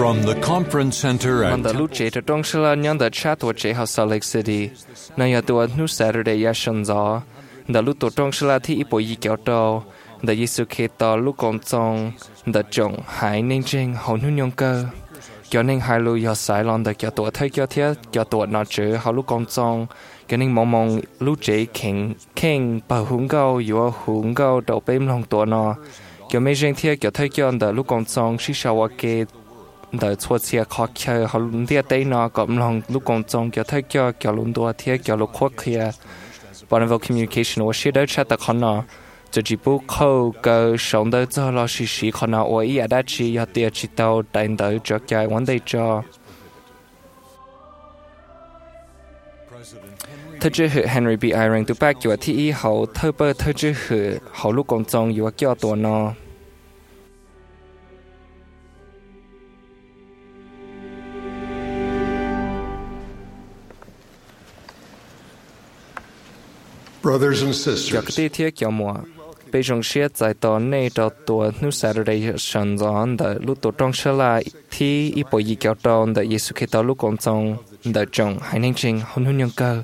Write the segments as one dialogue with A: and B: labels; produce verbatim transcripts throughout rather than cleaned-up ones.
A: From the conference center at
B: Manda luce to dong shila nyang da chat wa che Salt Lake City. Na ya tua nu Saturday ya shan za. Da lu to dong shila thi ipo yi kiao to. Da Yesu ke to lu kong zong. Da zhong hai ning jing hao nu nyong cơ. Kiao ning hai lu ya sai lon da kiao tua thai kiao thia. Kiao tua na chữ hao lu kong zong. Kiao ning mong mong lu chế king king ba hung gao yu hung gao đầu bếm long tua no. Kiao mei jing thia kiao thai kiao da lu kong zong shi sha wa ke. Đời chua chia khó chơi họ luôn tia tây nó cộng lòng lúc còn trong kiểu thấy kiểu kiểu luôn đua thiệt kiểu lúc khoác kia Bonneville Communication 我是的查的可能就只不扣个上的做了是是可能我也得去要点知道但的这个问题着特指是 Henry B. Eyring 都把叫提以后特别特指是好lúc còn trong有叫多呢
C: Brothers and sisters,
B: 叫个地铁叫么？被中学在到内到多 New Saturday 上早的路途中是啦，提一波一叫到的耶稣基督路公中的中还能进很很用个。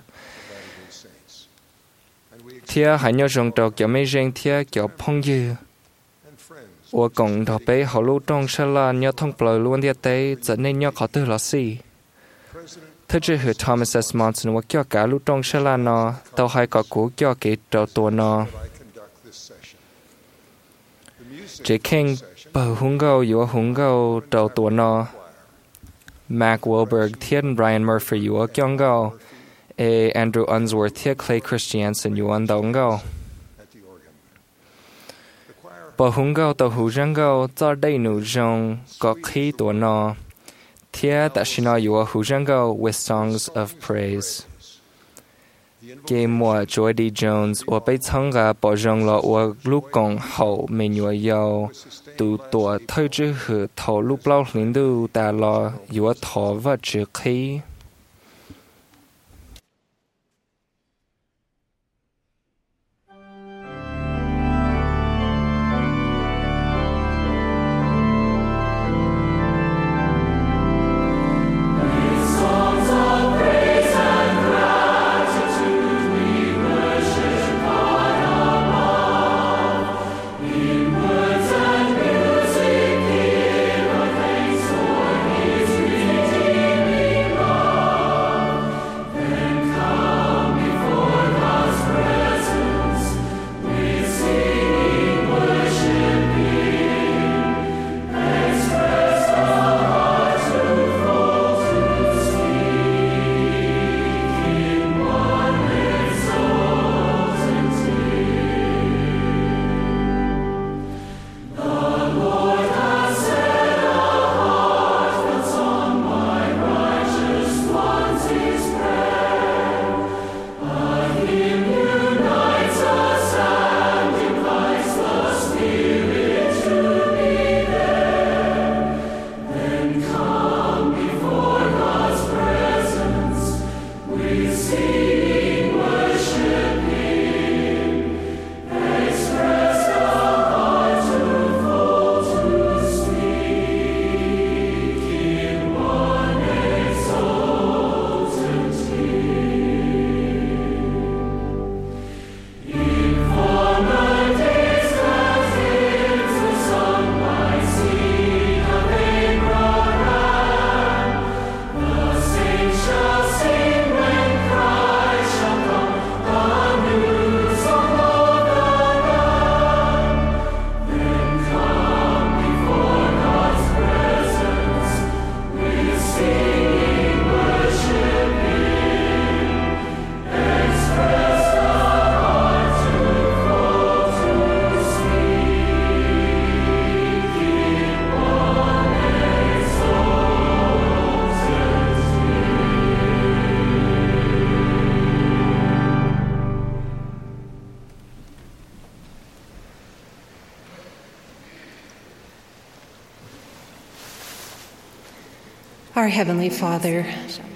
B: 贴还要中到叫没人贴叫朋友。我讲到被好路中是啦，要通不了路的得，怎能要考得了事？Thế chứ hữu Thomas S. Monson và kêu cả lúc trong xe là nó, tàu hai có cú kêu kế đầu tổ nó. Chế kinh bờ hung gâu yếu hung gâu đầu tổ nó. Mac Wilberg thiên Brian Murphy yếu kêu gâu. E Andrew Unsworth thiên Clay Christiansen yếu ăn đầu gâu. Bờ hung gâu tàu hữu răng gâu, cho đầy nụ rong có khí tổ nó. Tia Dashina Yua Hujango with songs of praise. Game Moa Joy Jones or Bei Tonga Bojong Lo or Lukong Ho Menua Yo Du Tua Toju Hu To Lu Blau Lindu Da Lo Yua To Vachu Ki.
D: Our Heavenly Father,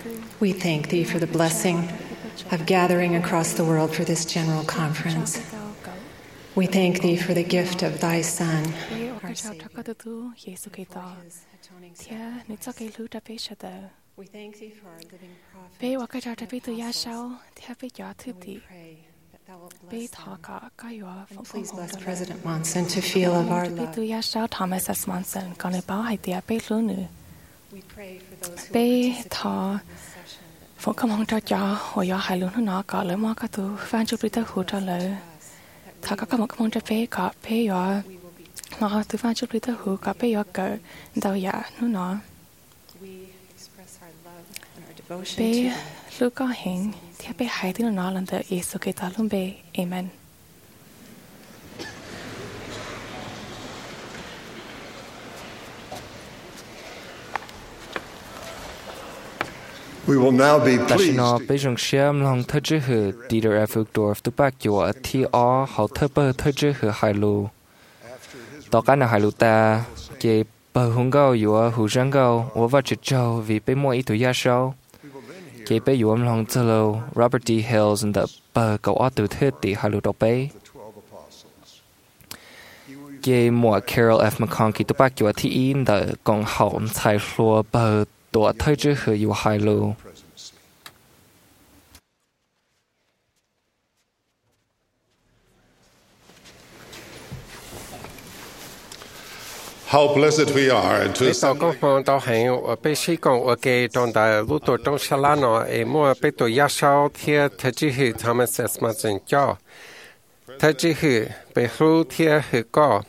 D: we thank Thee for the blessing of gathering across the world for this general conference. We thank Thee for the gift of Thy Son, our
E: cái sao
D: Savior,
E: thắc cái thứ Giêsu Kitô
D: for his atoning
E: thì
D: sacrifice.
E: nếu cho cái lũ đã biết sao đó
D: We thank thee for our living prophet
E: bé và cái sao
D: and
E: đã biết từ giá
D: apostles,
E: sau thì bé gió thứ
D: and we
E: tỷ
D: pray that thou wilt
E: bé
D: bless
E: thọ
D: them.
E: cả cái yếu
D: And
E: phong phong
D: please
E: hồn
D: bless
E: đó
D: President Monson to feel of our
E: bé
D: love.
E: từ giá sau Thomas S. Monson còn lại báo hay tiệt bé lũ nữa
D: We pray for those who
E: bé
D: will participate
E: thọ
D: in this session that
E: phong không hông cho cho hồi gió hai lũ nó có lỡ mà cái thứ phan chụp đi tới hỗ trợ lỡ thọ các cái một cái mong cho bé có bé yếu
D: we will be.
E: nó từ phan chụp đi tới hỗ có bé yếu cỡ đầu dạ nó nó
D: We express our love and our devotion
E: bé
D: to thee.
E: lúc có hiện thì bé hai tiếng nó lần tới Giêsu Kitô luôn bé amen.
C: We will now be
B: ta
C: pleased
B: nó
C: to
B: bây giờ xem lòng thơ chữ hử Dieter F. Uchtdorf tu bác chúa thi ó hậu thơ bơ thơ chữ hử hai lù tỏ cái nào hai lù ta kê bờ hung gao chúa hù răng gao ổ vào chữ châu vì bây mua ý tụ gia sau kê bây chúa lòng thơ lù Robert D. Hills and the bờ cầu ó từ thơ tỷ hai lù đọc bây kê mua Carol F. McConkie tu bác chúa thi in the gong hậu tài lùa bờ tổ thơ chữ hử chúa hai lù.
C: how blessed we are to
F: Bây giờ con hồn tao hẹn ở bên sĩ con ở cái trong đại lúc tổ trong xa lá nó ở mua bên tổ gia sau thiệt thật chỉ hữu Thomas S. Monson cho thật chỉ hữu bên hữu thiệt hữu có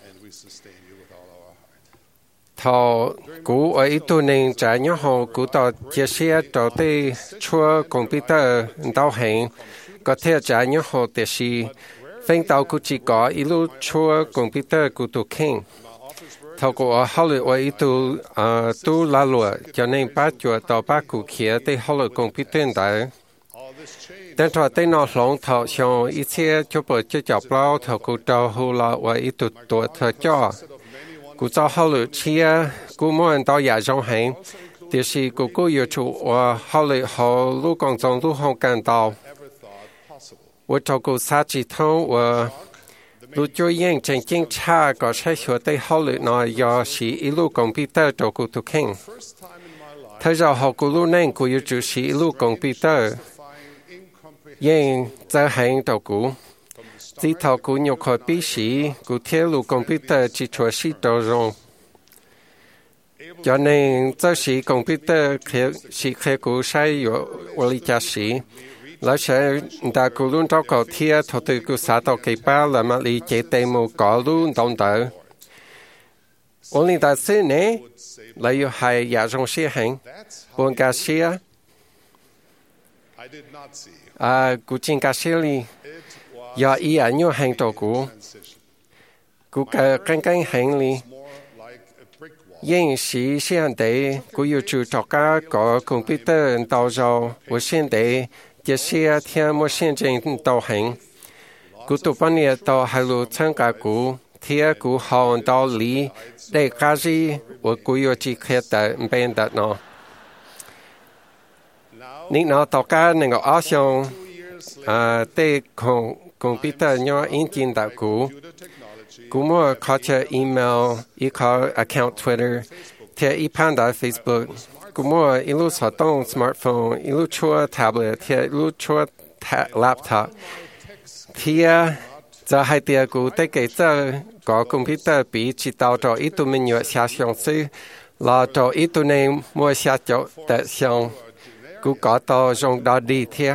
F: thọ cú ở ít tuổi nên trái nhỏ hồ cú tao chia sẻ cho tới chua computer tao hẹn có thể trái nhỏ hồ để xí phanh tao cú chỉ có ít lúc chua computer cú tụ khen thầu của ở Hollywood ít tu à tu la lụa cho nên bác chúa tàu bác cụ kia tới Hollywood computer đấy. Đến thời tới nó lòng thầu xong ít xe cho bữa cho chọc lao thầu cụ tàu hù la và ít tu tuổi thầu cho cụ cho Hollywood chia cụ muốn tàu nhà trong hành thì是cụ cụ有主我Hollywood họ lúc còn trong lúc không cần tàu我照顾杀鸡汤我lúc cho yên chân chính cha có sai sửa tới họ lựa nói do sĩ ilu computer cho cụ thực hiện. Thời giờ họ cụ lúc nên cụ yêu chủ sĩ ilu computer. Yên giờ hành cho cụ. Chỉ thảo cụ nhiều khỏi bí sĩ, cụ thiết ilu computer chỉ cho sĩ đồ rộng. Cho nên giờ sĩ computer sĩ khế cụ sai yếu ở lý cha sĩ. Lão sẽ đã cụ luôn trao cầu thiê thổ tư cụ xã tàu kỳ ba là mà lý chế tê mù có luôn đồng tờ. Ôn lý ta sư nế là yêu hài giả rong xế hành, buồn ca xế. À, cụ trình ca xế lý, do ý ảnh nhiều hành tổ cụ. Cụ ca canh canh hành lý. Yên sĩ xế hành tế, cụ yêu chủ trò ca có computer tàu dầu, của xế tế, chia sẻ theo một chương trình tàu hành. Cụ tụ bọn nhà tàu hai lũ参加cụ, theo cụ hòn tàu lý, để cá gì, và cụ yêu chỉ khét tại bên đất nó. Nên nó tàu cá nên có áo xong, để computer nhỏ in tin tại cụ. Cụ mua có thể email, ý có account Twitter, theo ý panda Facebook. Cụ mua ilu sở tông smartphone, ilu chua tablet, thì ilu chua laptop. Thì giờ hai tia cụ tới cái giờ có computer bị chỉ tạo cho ít tụ mình nhựa xa xong sư, là cho ít tụ nên mua xa cho tệ xong. Cụ có tàu dùng đó đi thì.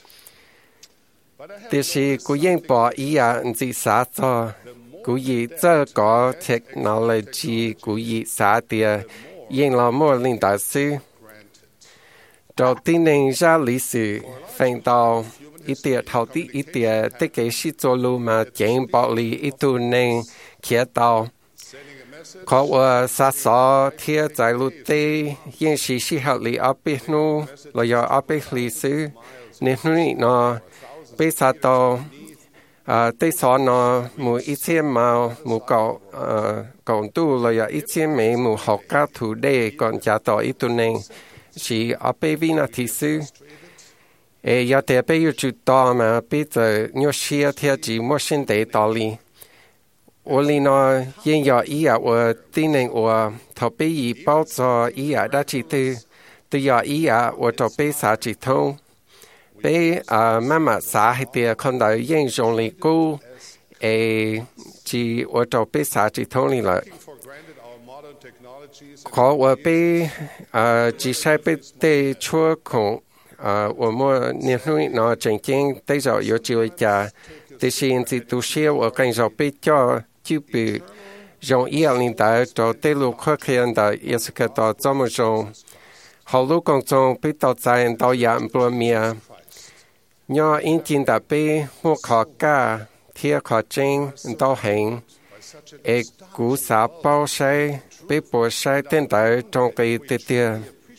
F: Thì là cụ yên bỏ ý à gì xa cho. Cụ ý giờ có technology, cụ ý xa tia. Yên là mua linh đạo sư. Đầu tiên nên ra lý sử, phanh tàu, ít tiệt thảo tí ít tiệt, tất cả sĩ cho lưu mà chén bảo lý ít tu nên kia tàu. Có ở xa xó thiết giải lưu tê, yên sĩ sĩ hợp lý áp bế nô, là do áp bế lý sư, nên nụ nó, bế xa tàu, tê xó nó, mù ít xem màu, mù cậu, cậu tu là do ít xem mấy mù học các thủ đề, còn trả tàu ít tu nên, chỉ ở bế vi nà thị sư. Ê, giờ thế bế yêu chủ tàu mà bế giờ nhô xìa theo chỉ mua sinh tế tàu lý. 我里呢因要伊啊我今年我头被伊包着伊啊的几对对要伊啊我头被啥几通被啊妈妈啥还得看到英雄里古诶只我头被啥几通里了ขอ我被啊只ใช้被的ชั่วของ啊我们年轻呢真正对着有机会家แต่สิ่งที่ตัวเชื่อว่าการจะไปจ่อจีบยงอีลินได้ตัวเตลูกเขียนได้ยศกต่อจอมจงเขาลูกกงจงไปต่อใจต่อยามปลเมียย่ออินจินได้ไปหัวขอกาเทียขอจริงต่อแห่งเอกกูสาเป้าใช้ไปปวดใช้เต้นได้ตรงไปเตี้ย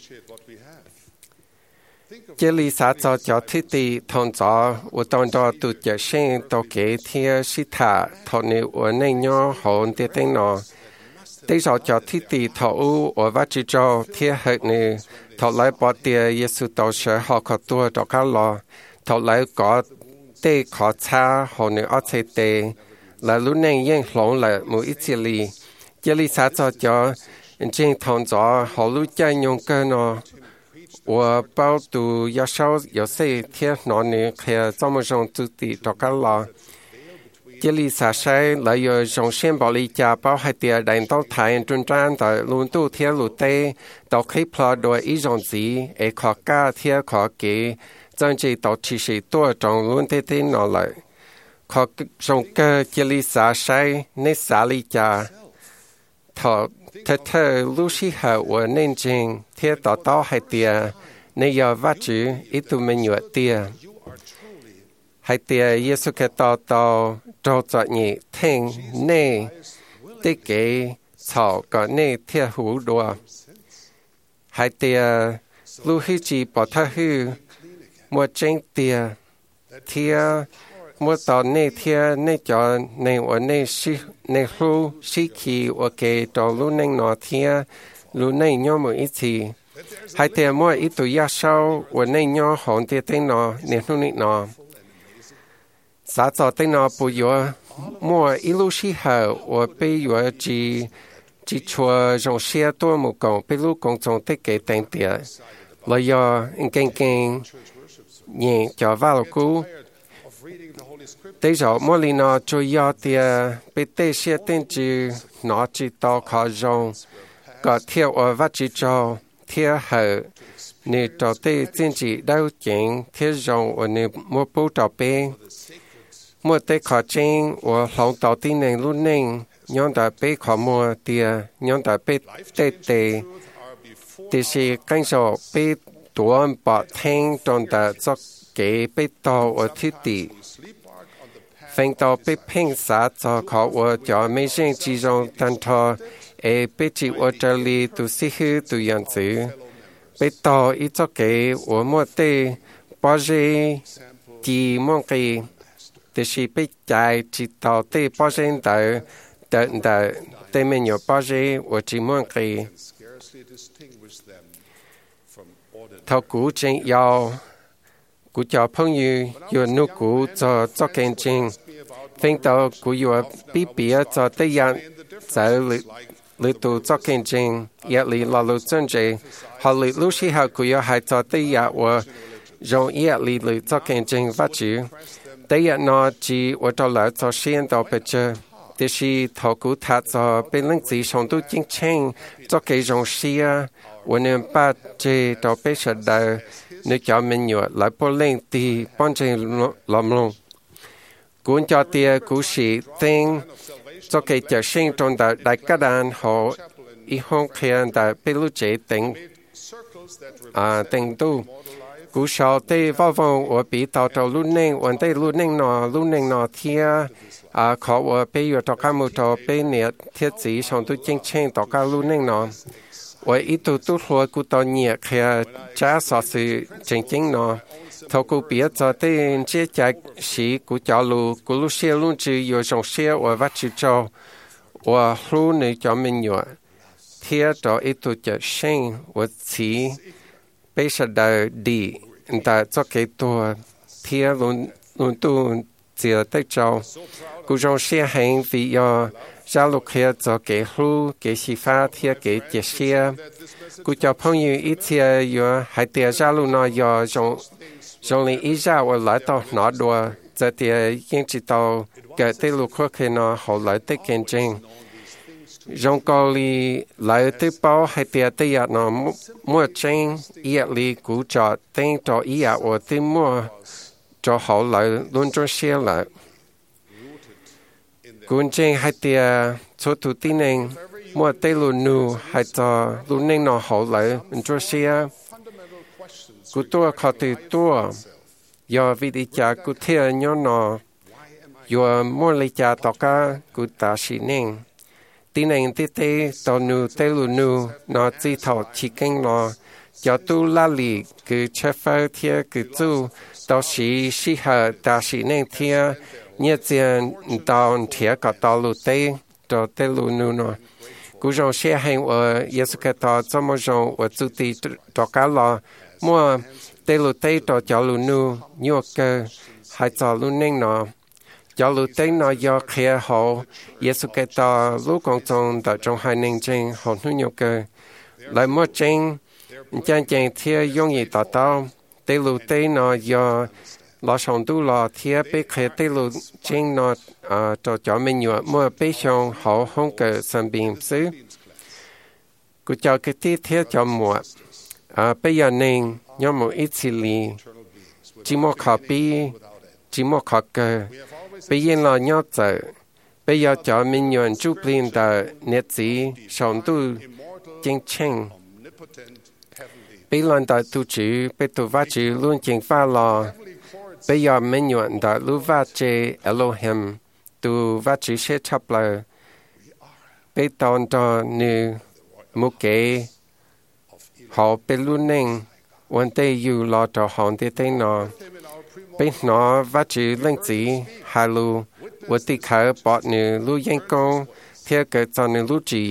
F: เจลีสาจอจอทิตีทอนจออุตอนดอตุเจเชงตอเกเทียสิทาทอนิอวนย่อหอนเตเตงนอเตจอจอทิตีทออูอวัจิจอเทียเหนืทอไลปอเตียเยสุตอเชหอขอตัวดอกกาลอทอไลกอเตขอชาหอนออเซเตและลุนเนงยังหลงและมูอิจิลีเจลีสาจอจอจริงทอนจอหอลุใจยงเกนอ我包读要少有些天哪呢，看怎么上自己多个了。这里啥事来有上先保利家包还点人到台中站的路途铁路的，到可以跑到一种子，诶考家铁考给，真正到其实多种路的的拿来，考上个这里啥事那啥里家，他。ถ้าเธอรู้สิหาว่าเน้นจริงเทียต่อต่อให้เตียในยอวัจืออิตุเมนยวเตียให้เตียเยสุแคต่อต่อโจจอนี่เท่งเน่ติเกสอก็เน่เทียหูดัวให้เตียรู้ฮิจีปอทะฮือมัวเจงเตียเทียมัวตอนในเทียในจอในวันในชิในรูชิคีโอเคตอรู้ในนอเทียรู้ในย่อมืออีทีให้เทียมัวอีตัวยาเศร้าวันในย่อหอนเทียเต็งนอเนรุ่นินอสาจอเต็งนอปุยมัวอีลูชิหาว่าไปอยู่จีจีชัวจงเชียตัวมุกงไปลูกกงจงเตเกเต็งเตียเลยยอเก่งเก่งยิ่งจ่อว่าลูกูTây giờ mỗi lần nó cho yêu thì bị tây xe tên chữ nó chỉ tao khó dùng có theo ở vắt chỉ cho theo hở nếu cho tây tên chỉ đau chén theo dùng ở nếu mua bút trò bê mua tây khó chén ở lòng tàu tin này luôn nên nhóm đã bê khó mua thì nhóm đã bê tây tây thì sẽ cảnh số bê tuôn bỏ thanh trong đã cho kế bê tàu ở thiết tỷ phanh tàu bị phanh sát cho khó ở cho mấy sinh chỉ trong tan thọ e bị chỉ ở这里都是好都样子被tàu ít cho kế ở một tê bao giờ chỉ mong cái thì是被在只tàu tê bao giờ tới tới tới tới mình nhiều bao giờ ở chỉ mong cái thầu cũ chính yêu cú cho phong yu yu nu cú cho cho kén chinh phanh tàu cú yu bí bía cho tây yan giải lự lự tu cho kén chinh yết lì la lự chân chế họ lự lu sĩ họ cú yu hai cho tây yan và rong yết lì lự cho kén chinh phát chữ tây yan nó chỉ và cho lại cho xuyên tàu bê chơ thì si thầu cú thắt cho bên lưng chỉ sống tu chính chinh cho cái rong xia và nên bắt chế tàu bê chơ đời nếu cho mình nhớ lại bỏ lên thì bọn trình làm luôn. Cũng cho tia cú sĩ tên cho cái trở sinh trong đại đại các đàn họ ý hông khen đại bê lưu chế tính à tính tu. Cú sau tê vào vòng ở bị tạo trò lưu nênh, ở đây lưu nênh nọ, lưu nênh nọ thia à khó ở bê yếu tỏ ca mù trò bê nhiệt thiết chỉ xong tu chênh chênh tỏ ca lưu nênh nọ. Ở ít tu tu hùa cú tỏ nhiệt khẽ trả sở sự chênh chênh nọ. Thầu cú biết cho tên chế chạy sĩ cú cho lù, cú lưu xe luôn chứ yếu dòng xe ở vắt chữ cho. Ở lưu nữ cho mình nhọ. Thia cho ít tu chạy sinh ở chỉ bây giờ đời đi. Ta cho cái tu thia luôn luôn tu chia tới châu cú trong xe hành vì do ra lục kia cho kế hưu kế sĩ pha thia kế chế xe cú cho phong như ít thia do hai tia ra lục nó do trong trong lý ý ra và lại tao nó đùa giờ tia những chỉ tao kể tới lục khó khi nó hậu lại tới kiến trình trong câu li lại tới bao hai tia tới giờ nó mua tranh ý li cú cho tên cho ý ạ và tới mua cho hậu lại luôn cho xe lại cuốn tranh hai tia số thủ tin nên mua tây luôn nu hai cho luôn nên nó hậu lại cho xe cú tua khó từ tua do vì đi cha cú theo nhau nó do mua lấy cha tao cả cú ta xí nên tin nên tê tê tao nu tây luôn nu nó chỉ thọ chỉ kinh nó cho tu la lì cứ chế phơi theo cứ tu tao xí xí hà ta xí nên theo nhớ tiền tao theo cả tao lu tây tao tây luôn nu nó cú trong xe hành ở Giêsu Kitô cho một trong ở chủ tịch tao cả lo mua tây lu tây tao cho lu nu nhiều cơ hai cho lu nên nó cho lu tây nó do kia họ Giêsu Kitô lúc còn trong tại trong hai nên trên họ nu nhiều cơ lại mua trên chân chân theo dùng gì tao tao tây lu tây nó do lo sống tu lo theo bé kia tây lu trên nó à cho cho mình nhiều mua bé xong họ không cần sản phẩm xứ cú cho cái tí theo cho mua à bây giờ nên nhóm một ít xí lì chỉ mua copy chỉ mua copy bây giờ là nhớ giờ bây giờ cho mình nhiều chụp lên tờ net gì sống tu chính chính bây giờ tờ tu chữ bây tu vắt chữ luôn chính pha lo bây giờ mình nhiều tờ lu vắt chữ Elohim tu vắt chữ sẽ chấp lời bây tòn cho nữ một cái họ bên luôn nênวันเตอยู่รอต่อหอนเตเตนอเป็นหนอวัดจือเล่งจีฮาลูวัติขาปอดนือลู่ยังกงเทียเกิดจอนือลู่จี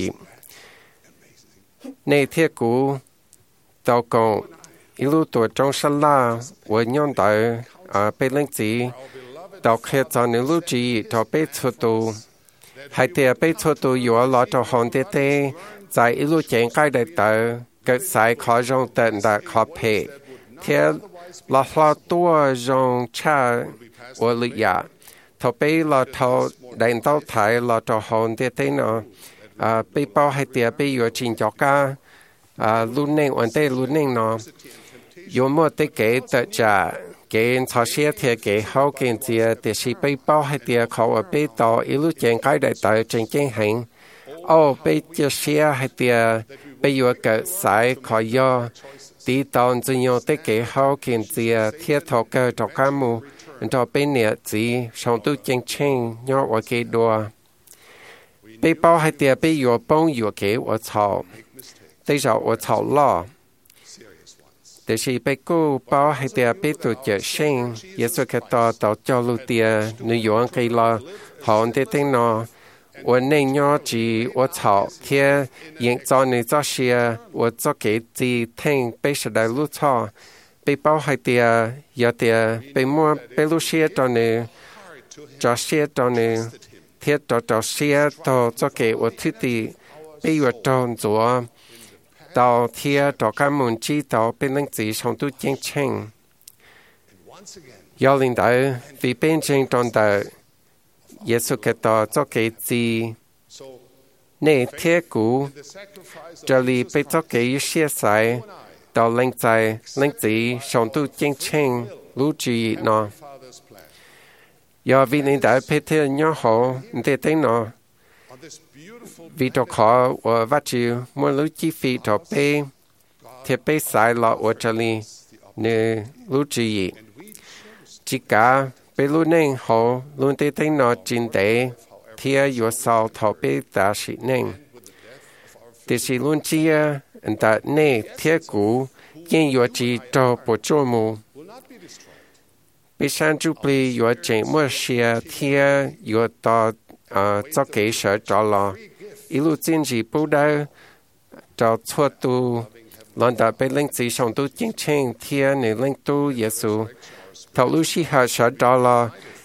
F: ในเทียกูเต้ากงอีลู่ตัวจงสลาวันย้อนต่ออ่าเป็นเล่งจีเต้าเขียจอนือลู่จีต่อเป็นชัวตูให้เตียเป็นชัวตูอยู่รอต่อหอนเตเตใจอีลู่เจงใกล้ได้ต่อcái sai khó trong tận đã khó phê thế là lo tua trong cha của lực giả thọ bây là thọ đánh tao thái là trò hồn thế thế nào à bây bao hai tia bây giờ trình cho ca à luôn nên ổn định luôn nên nó有么的给的家给朝鲜贴给好给这的是bây bao hai tia khó ở bây đó一路前开的到真正行哦bây这些hai tia bây giờ cái sai khó do tí tòn chỉ nhau tới cái hậu kiện gì thiết thọ cơ cho cá mù cho bên nè gì sống tu chân chân nhau ở cái đùa bây bao hai tia bây giờ bông giờ cái ở thọ bây giờ ở thọ lo để chỉ bây cô bao hai tia bây tu chơi sinh Giêsu Kitô tạo cho lưu tia nữ dưỡng cái lo họ để tên nó我那鸟只我草天引早你早些，我早给只听被时代路草，被包海的有的被摸被路些到你，早些到你，天到早些到早给我土地被我当做，到天到干门知道被能自上都进城，要领导为变成当的。耶稣基督做给子，你贴股，这里被做给些塞，到领在领子上都进城路之呢。要为领导配贴鸟好，你得等呢。vì đó khó ở vắt chịu mua lúa chi phí đó bê, thì bê sai lọ ở这里，你路之一，只cả bây lúc nên họ luôn thấy thấy nó chính tế thì ở sau thọ bê ta sĩ nên thì sĩ luôn chia anh ta nê thiết cũ nhưng ở chỉ cho bộ chỗ mù bị sang chú bì ở trên mua xe thì ở đó cho kế sở cho lo ý lúc chính trị bố đá cho chua tu lần đã bị linh chỉ sống tu chính trình thì nè linh tu Giêsu thầu lúc sĩ hạ sở đó là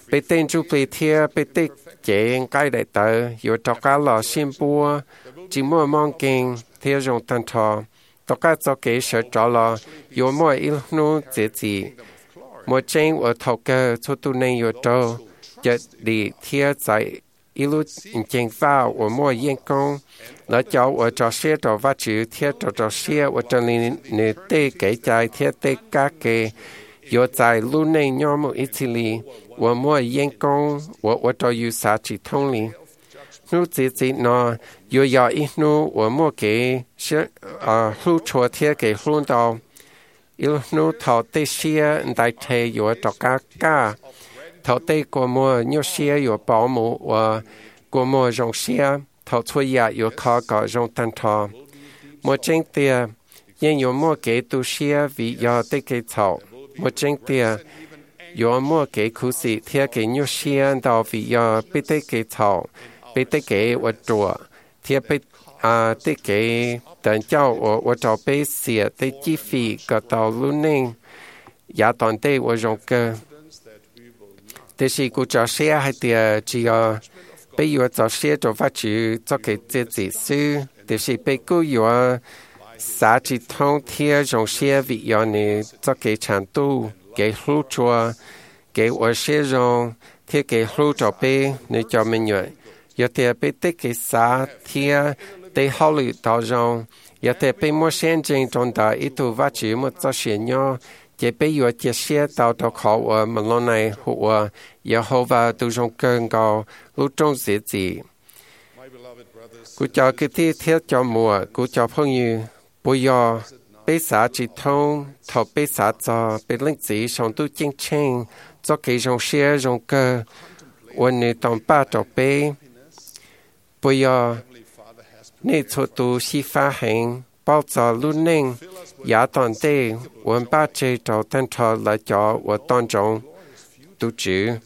F: 被tên chú bị thia bị tích chế cái đại tờ yếu cho cá lò xin bùa chỉ mua mong kinh thia rong tân thọ tất cả cho kế sở cho lò yếu mua ít nô dễ gì một trên ở thầu cơ cho tu nên yếu cho chợt đi thia tại ilu trên vào ở mua yên công nó cho ở cho xe cho vắt chữ thia cho cho xe ở cho nên nề tê cái trái thia tê cá kê yếu tại lu nên nhau một ít li我莫员工，我我找有啥子通哩？你自己呢？有要一路我莫给是啊，路错贴给路到，有路头这些代替有找家家，头这个莫有些有保姆我个莫用些，头错也有考个用单套，莫真的，因有莫给都些为要得给草，莫真的。有么给苦事，贴给牛先到为要被得给草，被得给我做，贴被啊得给等叫我我找被写的机费个到路内，也当得我用个，但是古早些还得只要被我早些做法主做给自己书，但是被古有啥子通贴用些为要你做给程度。给路做，给我些人贴给路做呗，你叫咩样？有啲被得给啥贴，得考虑到人，有啲被莫先进中的一度挖掘莫做些鸟，也被有这些到到考我们老内和我，以后话都用更高路中自己。古叫佢啲贴叫我，古叫朋友不要。被啥子通，头被啥做，被领子上都精清，做几种些种个，我你当把着背，不要你出都西发行，包着路宁，也当得我把这找等他来叫我当中都知，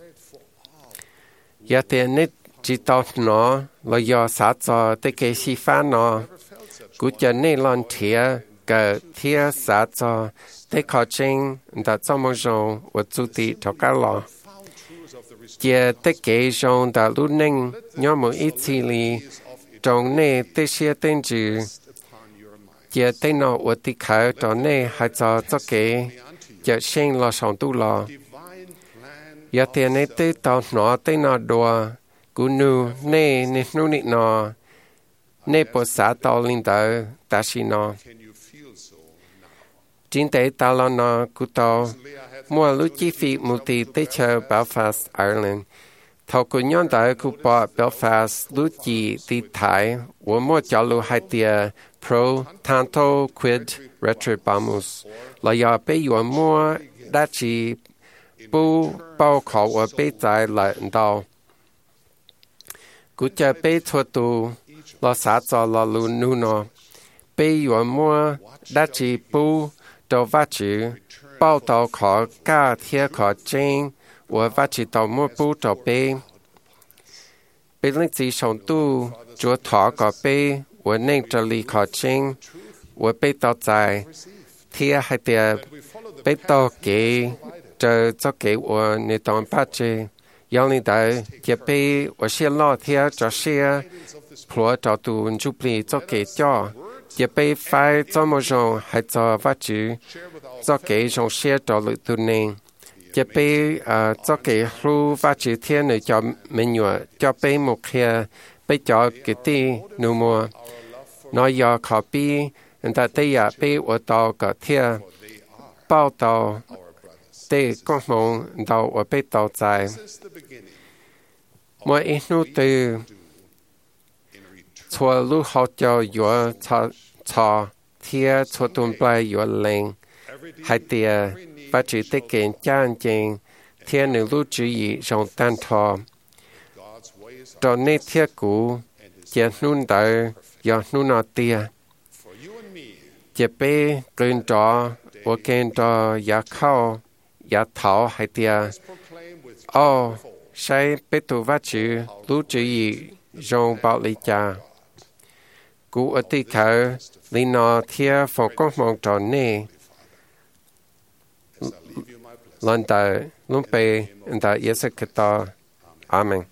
F: 也得你知道喏，我要啥做得给西发喏，估计你乱贴。个贴啥做得考证的怎么用我做的头家了，也得给用的路能要么一起里中内这些等值，也得拿我的口到内还做做给也先了上度了，也得内得到拿得拿多，古努内内努内拿内不啥到领导，但是呢。chính tế ta lo nó cụ tàu mua lúc chi phí multi tế chờ Belfast Ireland thầu cụ nhóm đại cụ bỏ Belfast lúc chi tí thái của mua cho lưu hai tia pro tanto quid retribamus là do bé yếu mua đã chỉ bù bao khổ của bé dài lại đào cụ chờ bé thua tù là xã cho là lưu nụ nó bé yếu mua đã chỉ bù đầu phát chữ bao tàu khó cả thiết khó trên và phát chữ tàu mua bút tàu bê bê linh chỉ sống tu chúa thọ có bê và nên trở lý khó trên và bê tàu dài thiết hay tiệt bê tàu kế trở cho kế và nên tàu phát chữ yang linh đại thiết bê và xe lo thiết cho xe phổ cho tu giúp lý cho kế cho也被发这么种还做发展，做给种些做了多年，也被呃做给路发展天的叫美女，叫被目前被叫给的那么，那要考比，但对呀被我到个天报道，对公蒙到我被倒在，我一路对。错路好叫有操操贴错顿拜有灵，还得把只得给家境天能路主义上单套，到那贴股也弄到要弄那点，也被跟着我跟着也靠也逃还得哦，谁被都把只路主义上保利家。cụ ở tây khởi lý nó theo phòng công mong tròn nè lần ta lúc bê ta Giêsu Kitô. Amen.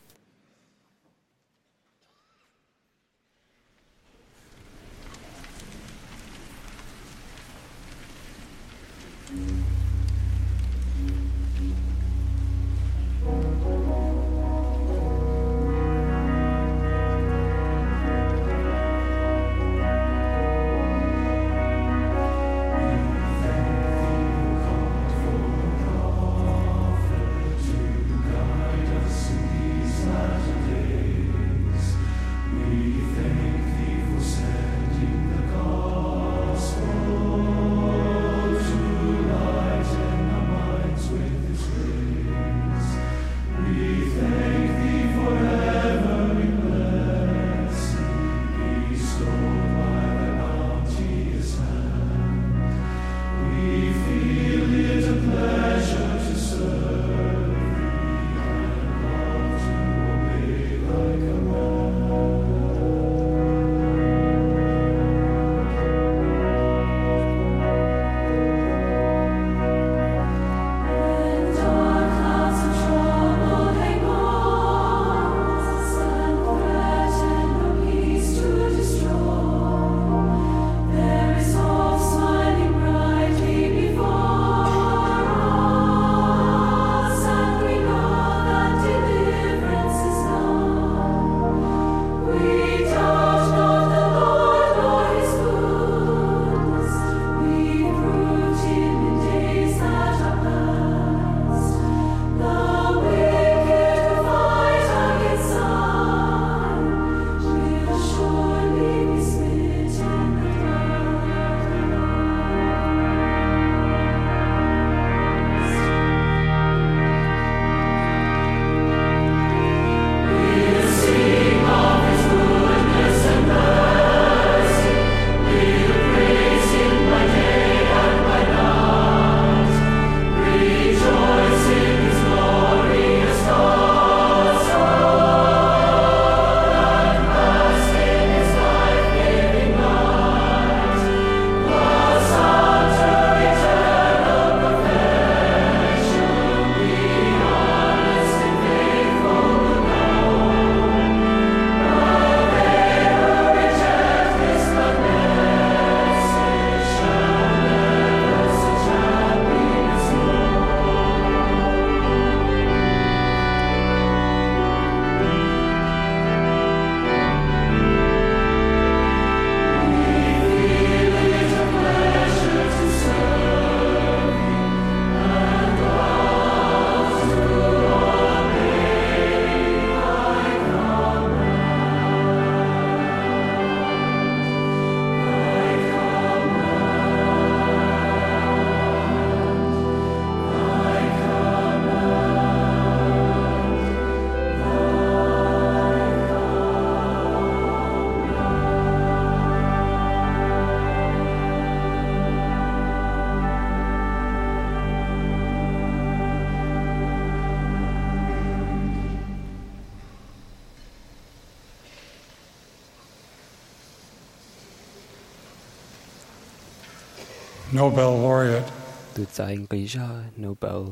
A: Nobel laureate
B: Tự giải gây ra Nobel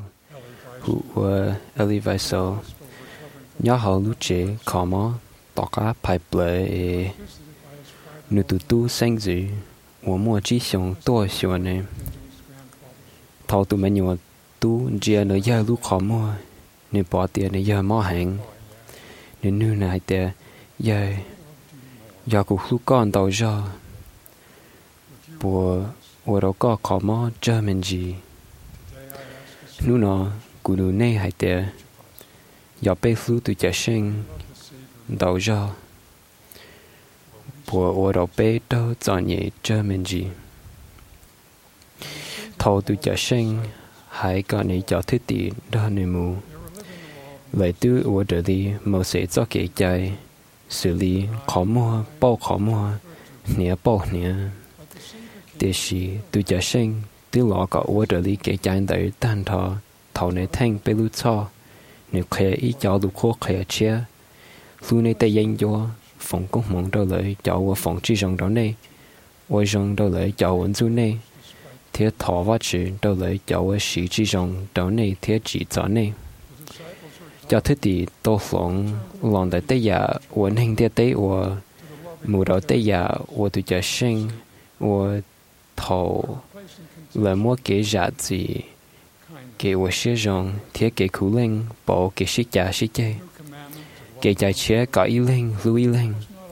B: hữu uh, Elie Wiesel nhớ họ lúc trẻ có mò tỏ cả bài bể e nữ tu tu sinh dự我莫只想多想呢thầu tụi mình nhiều tu chỉ nơi giờ lúc khó mua nên bỏ tiền nơi giờ mò hàng nên nơi này tiền giờ giờ cũng lúc con tàu ra bùa bùa đâu có khó mò cho mình gì nu nó cũng nu này hay tiền giờ bây lúc tụi trẻ sinh tàu ra bùa bùa đâu bây đâu chọn nhẹ cho mình gì thầu tụi trẻ sinh hãy có này cho thiết tỷ đó nơi mù vậy tôi ở đây đi mau sẽ cho kỹ chạy xử lý khó mua bao khó mua nhẹ bao nhẹ để chỉ tụi trẻ sinh tôi lo có ở đây đi kỹ chạy để tan thọ thầu này thanh bê lú cho nếu khẽ ý cho lú khô khẽ chia lú này tay danh cho phòng công mong đâu lại cho ở phòng chỉ rong đó này ở rong đâu lại cho ở chỗ này
G: thiết thọ vắt chữ đầu lấy cháu ở sĩ chỉ rong đầu này thiết chỉ cho này cho thứ thì tô phóng lòng đại tế giả uốn hình thiết tế của mù đầu tế giả của tụi cha sinh của thọ là mua cái giá trị cái của sĩ rong thiết cái cú linh bỏ cái sĩ cha sĩ chơi cái trái chế có ý linh lưu ý linh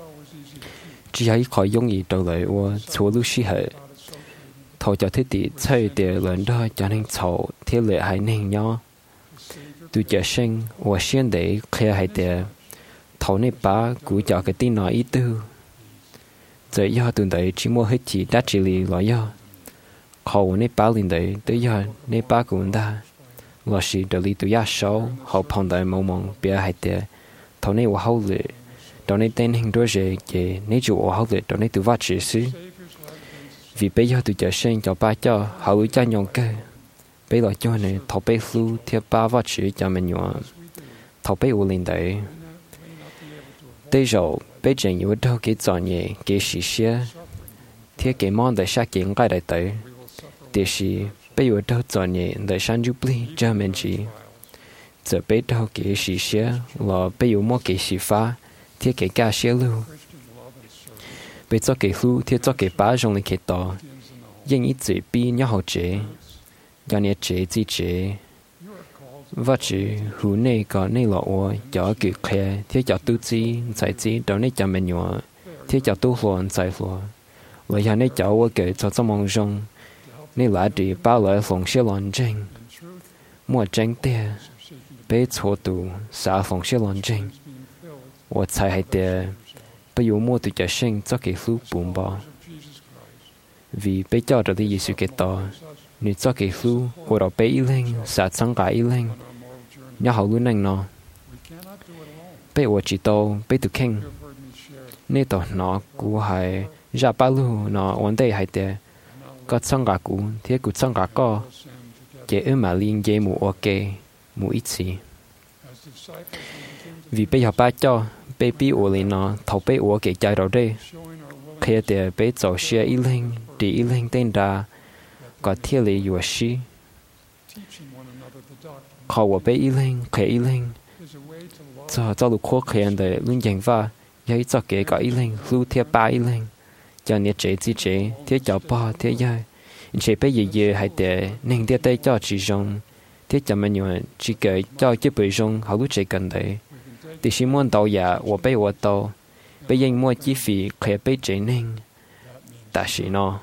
G: chỉ hay khỏi dùng ý đầu lấy của chúa lưu sĩ hệ thọ cho thế tỷ chơi để lớn đó cho nên thọ thiết lệ hay nên nhau tu cha sinh và xuyên để khai hay để thọ này ba cũng cho cái tin nói ý tư giờ do tuần đấy chỉ mua hết chỉ đã chỉ lì lo do họ này ba liền đấy tới giờ này ba cũng đã lo gì để lì tu ya số họ phong đại mong mong bia hay để thọ này và hậu lệ đó này tên hình đôi gì cái này chủ và hậu lệ đó này tu vắt chỉ xứ vì bây giờ tụi trẻ sinh cho ba cho họ ưu cho nhung cơ bây giờ cho này thọ bây lu theo ba vợ chữ cho mình nhung thọ bây u linh đấy bây giờ bây giờ nhiều đâu cái chọn nhẹ cái sự xia theo cái món để sát kiến cái đại tới để是bây giờ đâu chọn nhẹ để sang jubilee cho mình chỉ giờ bây giờ cái sự xia là bây giờ mua cái sự phá theo cái cá xia luôn bây giờ cái hú thì cho cái ba trong này cái đó, nhưng ít chỉ bi nhau hậu chế, cho nên chế chỉ chế, và chỉ hú này có này là ô, cho cái khe thì cho tu chi, giải chi đó này cho mình nhọ, thì cho tu hoàn giải hoàn, rồi giờ này cho ô cái cho cho mong rong, này là đi bao lại phòng xe loạn tranh, mua tranh tiền, bây giờ tu xã phòng xe loạn tranh, tôi猜还得。bây giờ mua từ cha sinh cho cái phú bùn bò vì bây giờ đó thì Giêsu cái to nếu cho cái phú của đó bây lên sẽ sang cả lên nhớ hậu luôn anh nó bây giờ chỉ tao bây từ khen nếu tao nó cũng hay ra bao lâu nó vấn đề hay thế có sang cả cũng thế cũng sang cả có chỉ ở mà liên dây mù ok mù ít gì vì bây giờ ba cho bây bị ổ lên nó thầu bây ổ cái trái đầu đây khi để bây giờ xe ý lên đi ý lên tên đa có thiết lý yếu sĩ họ ở bây ý lên khi ý lên cho cho lục khó khăn để luôn dành va giấy cho cái có ý lên lưu thiết ba ý lên cho nên chế chỉ chế thiết cho ba thiết dài chế bây giờ giờ hay để nên thiết đây cho chỉ dùng thiết cho mình nhiều chỉ cái cho chỉ bị dùng họ lúc chế cần đấy thì xin muốn đầu ya và bây giờ đầu bây giờ mua chi phí khởi bây giờ nên ta chỉ nó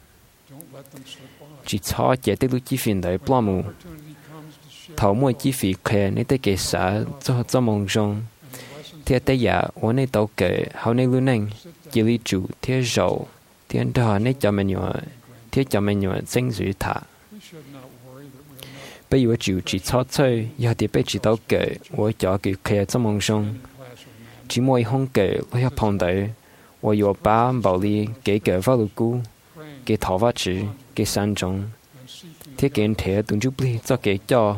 G: chỉ cho chế tới lúc chi phí đấy bao mù thầu mua chi phí khởi nên tới cái xã cho cho mong rong thì tới ya và nên đầu cái hậu nên luôn nên chỉ lý chủ thì giàu thì đó nên cho mình nhiều thì cho mình nhiều danh dự thà bây giờ chủ chỉ cho chơi, giờ thì bây giờ đâu kể, tôi cho cái kia trong mong sông, chỉ mỗi hôm kể, tôi học phong đấy, tôi有把bảo lý cái cái vào lúc cũ, cái thọ vật chữ, cái sản phẩm, thế cái thể tuần chụp li cho cái cho,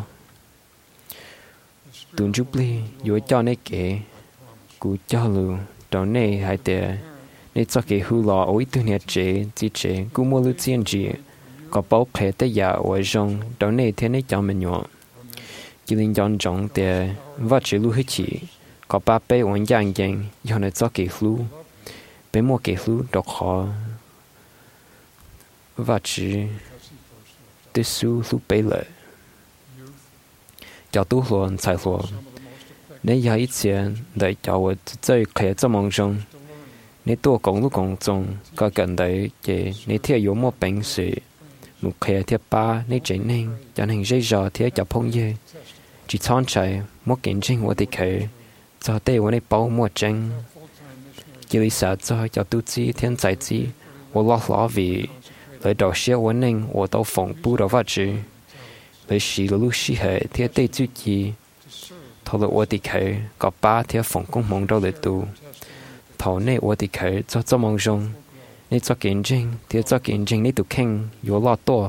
G: tuần chụp li, tôi cho này cái, cú cho luôn, đó này hay để, này cho cái hú lò ối tuần nhật chế, chỉ chế, cú mua lưu tiền gì. Có bao khế tới giờ ở trong đó này thế này cho mình nhỏ chỉ linh chọn trong để và chỉ lưu hết chỉ có ba bé ổn giang giang do này cho cái lưu bé mua cái lưu đọc khó và chỉ tới số lưu bé lợi cho tu luận sai luận nếu có ít tiền để cho我在khế trong mong trong nếu tôi cũng lúc cũng trong có cần đấy để nếu theo有么本事một khi thiết ba nên chính nên cho nên dễ dàng thiết cho phong dễ chỉ chọn chạy một kiến trình của thị khởi cho đây của này bảo một chân chỉ lý sở cho cho tu trí thiên giải trí của lo lo vì lấy đầu xe của nên của tàu phòng bù đầu vật chữ lấy xí lúc xí hệ thiết đây chữ gì thầu là của thị khởi có ba thiết phòng công mong đâu để tu thầu này của thị khởi cho cho mong rong nên cho kiến trình thì cho kiến trình nên tụ khen yếu lo to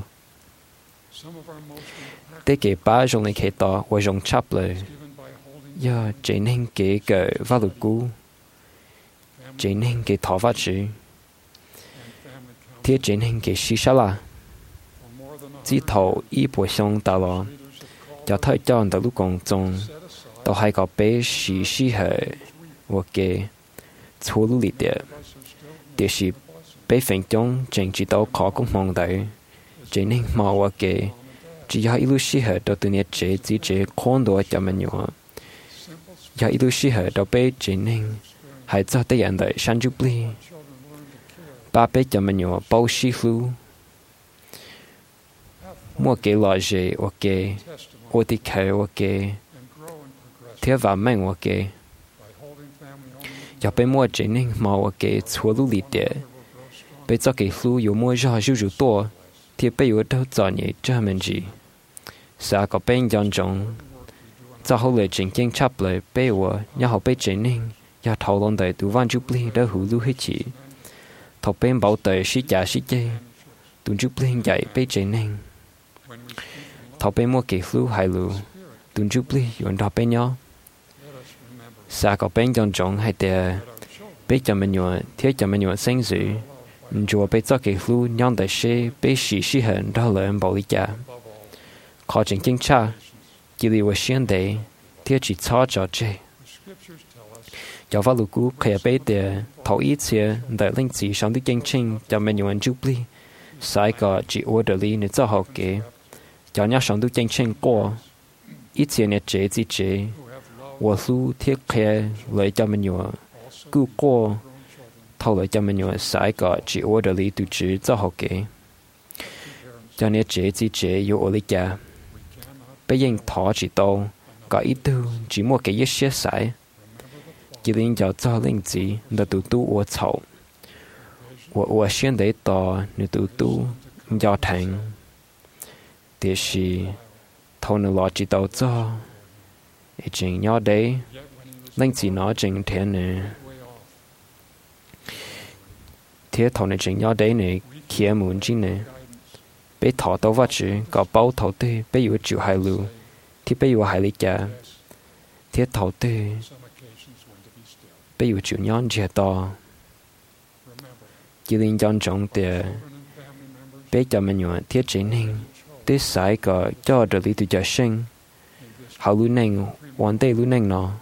G: để cái ba trong này cái đó và trong chấp lời giờ chỉ nên cái cái vào lúc cũ chỉ nên cái thọ vật chữ thì chỉ nên cái xí xa là chỉ thầu y bộ xong tao lo cho thời cho tao lúc còn trong tao hay có bé xí xí hệ ok chua lũ lịt địa địa xí bé phèn trong chính chỉ tao khó cũng mong đợi chỉ nên mau ok chỉ có ít lúc xí hệ tao tự nhiên chế chỉ chế con đồ cho mình nhớ có ít lúc xí hệ tao bé chỉ nên hay cho tới hiện tại sáng chụp li ba bé cho mình nhớ bao xí lu mua cái loại gì ok ô thì khai ok thế và mình ok giờ bé mua chỉ nên mau ok chua lũ lịt địa bé cho cái lu有mua ra rủ rủ多thì bé有đâu找你这么子啥个bé讲中在后来正经差不了bé我然后bé只能要讨论的都完就不离的葫芦黑起头bé bảo đời sĩ giả sĩ chơi tụi chú bé dạy bé chỉ nên thầu bé mua cái lu hai lu tụi chú bé dùng đó bé nhỏ sao có bé chọn chọn hay để bé cho mình nhớ thế cho mình nhớ sinh dữ chúa bé cho cái lu nhon đại sĩ bé sĩ sĩ hận đó là em bảo lý cả khó chỉnh chính cha chỉ là một xuyên đấy thế chỉ cho cho chơi cho vào lúc cũ khi bé để thầu ít xe đại linh chỉ sáng được chính chính cho mình nhớ chú bé sai có chỉ order lý nên cho họ kế cho nhà sáng được chính chính qua ít xe này chế chỉ chế我书贴开来叫mình nhớ cứ qua thâu lại cho mình nhớ sai có chỉ order lý tu chỉ cho họ kế cho nên chế chỉ chế yêu ở lý cả bây giờ thọ chỉ đâu có ít tu chỉ một cái ít xe sai chỉ nên cho cho linh gì là tu tu ở chậu我我现在到你都都要谈，但是头脑逻辑到做，已经要得，令自脑整天呢，贴头呢整要得呢，开门进呢，被头到挖住个包头对，被有住海路，贴被有海里家，贴头对，被有住娘接到。chỉ liên chọn trọng để bé cho mình nhớ thiết chế nên để sai có cho được lý tự cho sinh hậu lưu nên hoàn tây lưu nên nó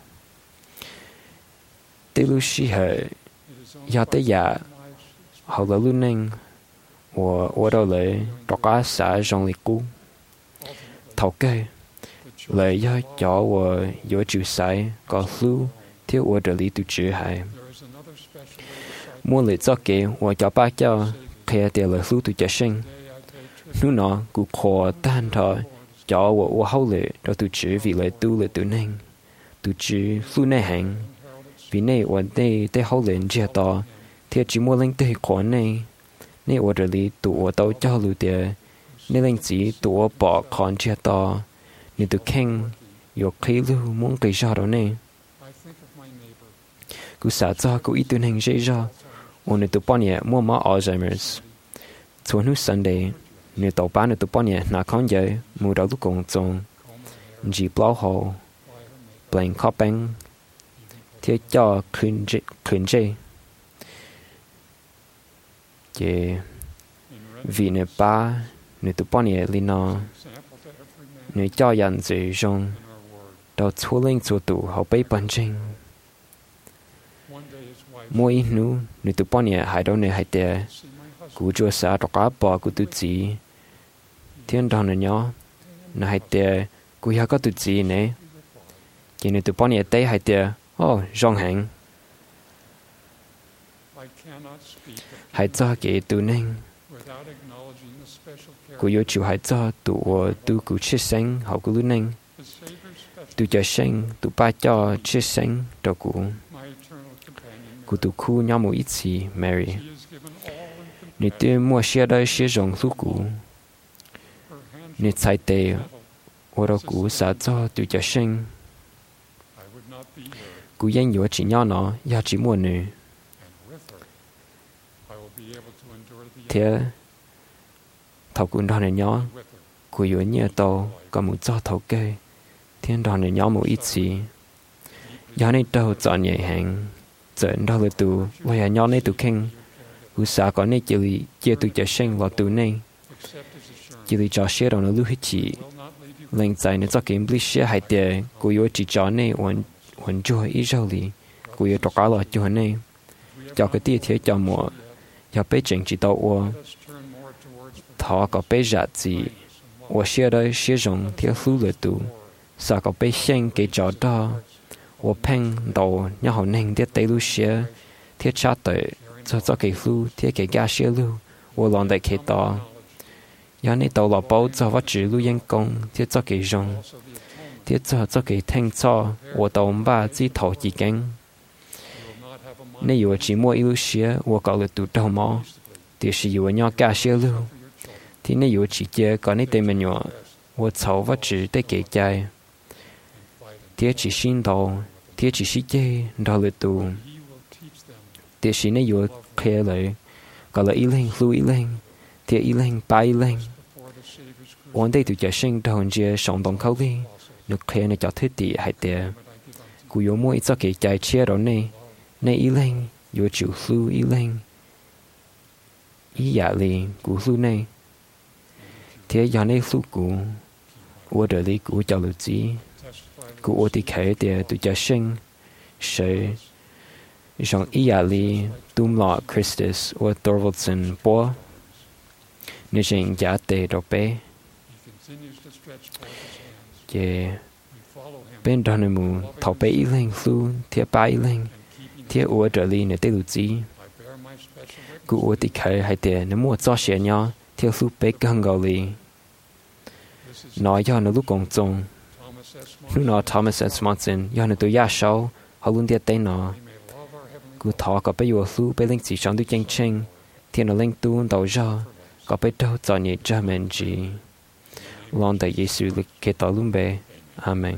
G: tây lưu sĩ hệ do tới giả hậu lưu nên và ở đâu lại đọc cả xã trong lịch cũ thầu kê lại do cho và do chịu sai có lưu thiếu ở được lý tự chế hại mua lấy cho kế và cho ba cho khi để lời lưu tự cho sinh nếu nó cũng khó tan thọ cho và và hậu lệ đó tự chỉ vì lời tu lời tự nên tự chỉ lưu này hành vì này và đây để hậu lệ chia to thì chỉ mua linh tế khó này này ở đây lý tu ở đâu cho lưu địa này linh chỉ tu ở bỏ còn chia to nên tự khen yêu khi lưu muốn cái gì đó này cứ xả cho cứ ít tu hành dễ cho ôn tụ bao nhiêu mua máu Alzheimer's, tuần hôm Sunday, nếu tàu bán tụ bao nhiêu nãy con giờ mua đầu lúc công trong, chỉ bao hồ, blank coping, thiết cho khuyên khuyên dây, cái vì nếu ba nếu tụ bao nhiêu lino, nếu cho nhận dễ dùng, đầu thu linh cho tụ họ bay bận trình. Mỗi nu nếu tụi bọn này hay đâu này hay để cú chúa xã đọc áp bỏ cú tụi gì thiên đàng này nhá nó hay để cú hay có tụi gì này chỉ nếu tụi bọn này đây hay để oh rong hành hay cho cái tụi nên cú yêu chịu hay cho tụi tụi cú chết sinh học cú luôn nên tụi cho sinh tụi ba cho chết sinh đó cú cụ tụ khu nhau một ít gì Mary nếu tôi mua xe đây xe rộng lúc cũ nếu sai tệ ở đó cũ sẽ cho tôi cho sinh cụ yên nhớ chỉ nhau nó ya chỉ mua nữa thế thầu cụ đó này nhớ cụ nhớ nhớ tàu có một cho thầu kê thiên đó này nhớ một ít gì giờ này đâu chọn nhẹ hàng dẫn đó là tụ và nhà nhau này tụ khen, cú xã có này chỉ chỉ tụ cho sinh vào tụ này, chỉ lý cho xe đó nó lưu hết chỉ lên tại nó cho kiếm lý xe hay tiền của yếu chỉ cho này hoàn hoàn cho ít rồi lý của yếu trọc cá lọt cho này cho cái tia thế cho mùa cho bé chỉnh chỉ tàu ô thọ có bé giặt gì ô xe đây xe rồng theo lưu lệ tụ sao có bé xanh cái chỗ đó ô phanh đầu nhà họ nên để tay lưu xe thiết chát tới cho cho cái lưu thiết cái ga xe lưu ô lòng đại cái to giờ này tàu lọ bao cho vắt chữ lưu yên công thiết cho cái rồng thiết cho cho cái thanh cho ô tàu ba chỉ thầu chỉ cánh nếu như chỉ mua lưu xe ô có lệ tụ đầu mỏ thì sử dụng nhau ga xe lưu thì nếu như chỉ chơi có nên tên mình nhỏ ô cháu vắt chữ để cái chạy thiết chỉ xin tàu thiết chỉ sĩ chơi đó lệ tụ thiết sĩ này vừa khéo lại gọi là y lên lưu y lên thiết y lên ba y lên ổn đây tụi trẻ sinh đầu giờ sống đồng khâu đi được khéo này cho thiết tỷ hay tiền cú yếu mua ít cho cái trái chia đó này này y lên vừa chịu lưu y lên y giả liền cú lưu này thiết giờ này lưu cú ở đây lý cú cho lưu gì cú ở thì khéo tiền tụi trẻ sinh sẽ trong ý giả lý tùm lọ Christus và Thorvaldson bố nếu chẳng giả tệ đồ bé và bên đó này mù thảo bé ý lên lưu thiết ba ý lên thiết ủa trở lý này tế lưu gì cú ủa thì khéo hay tiền nếu mua cho xe nhau thiết lưu bé gần gạo lý nói cho nó lúc còn trông lúc nó Thomas S. Monson do nó tụi gia sâu họ luôn tiết tên nó cú thọ có bây giờ lưu bé linh chỉ trong đôi chân chân thì nó linh tu đầu ra có bây đâu cho nhẹ cho mình gì lòng tại Giêsu lực kết tỏ luôn bé Amen.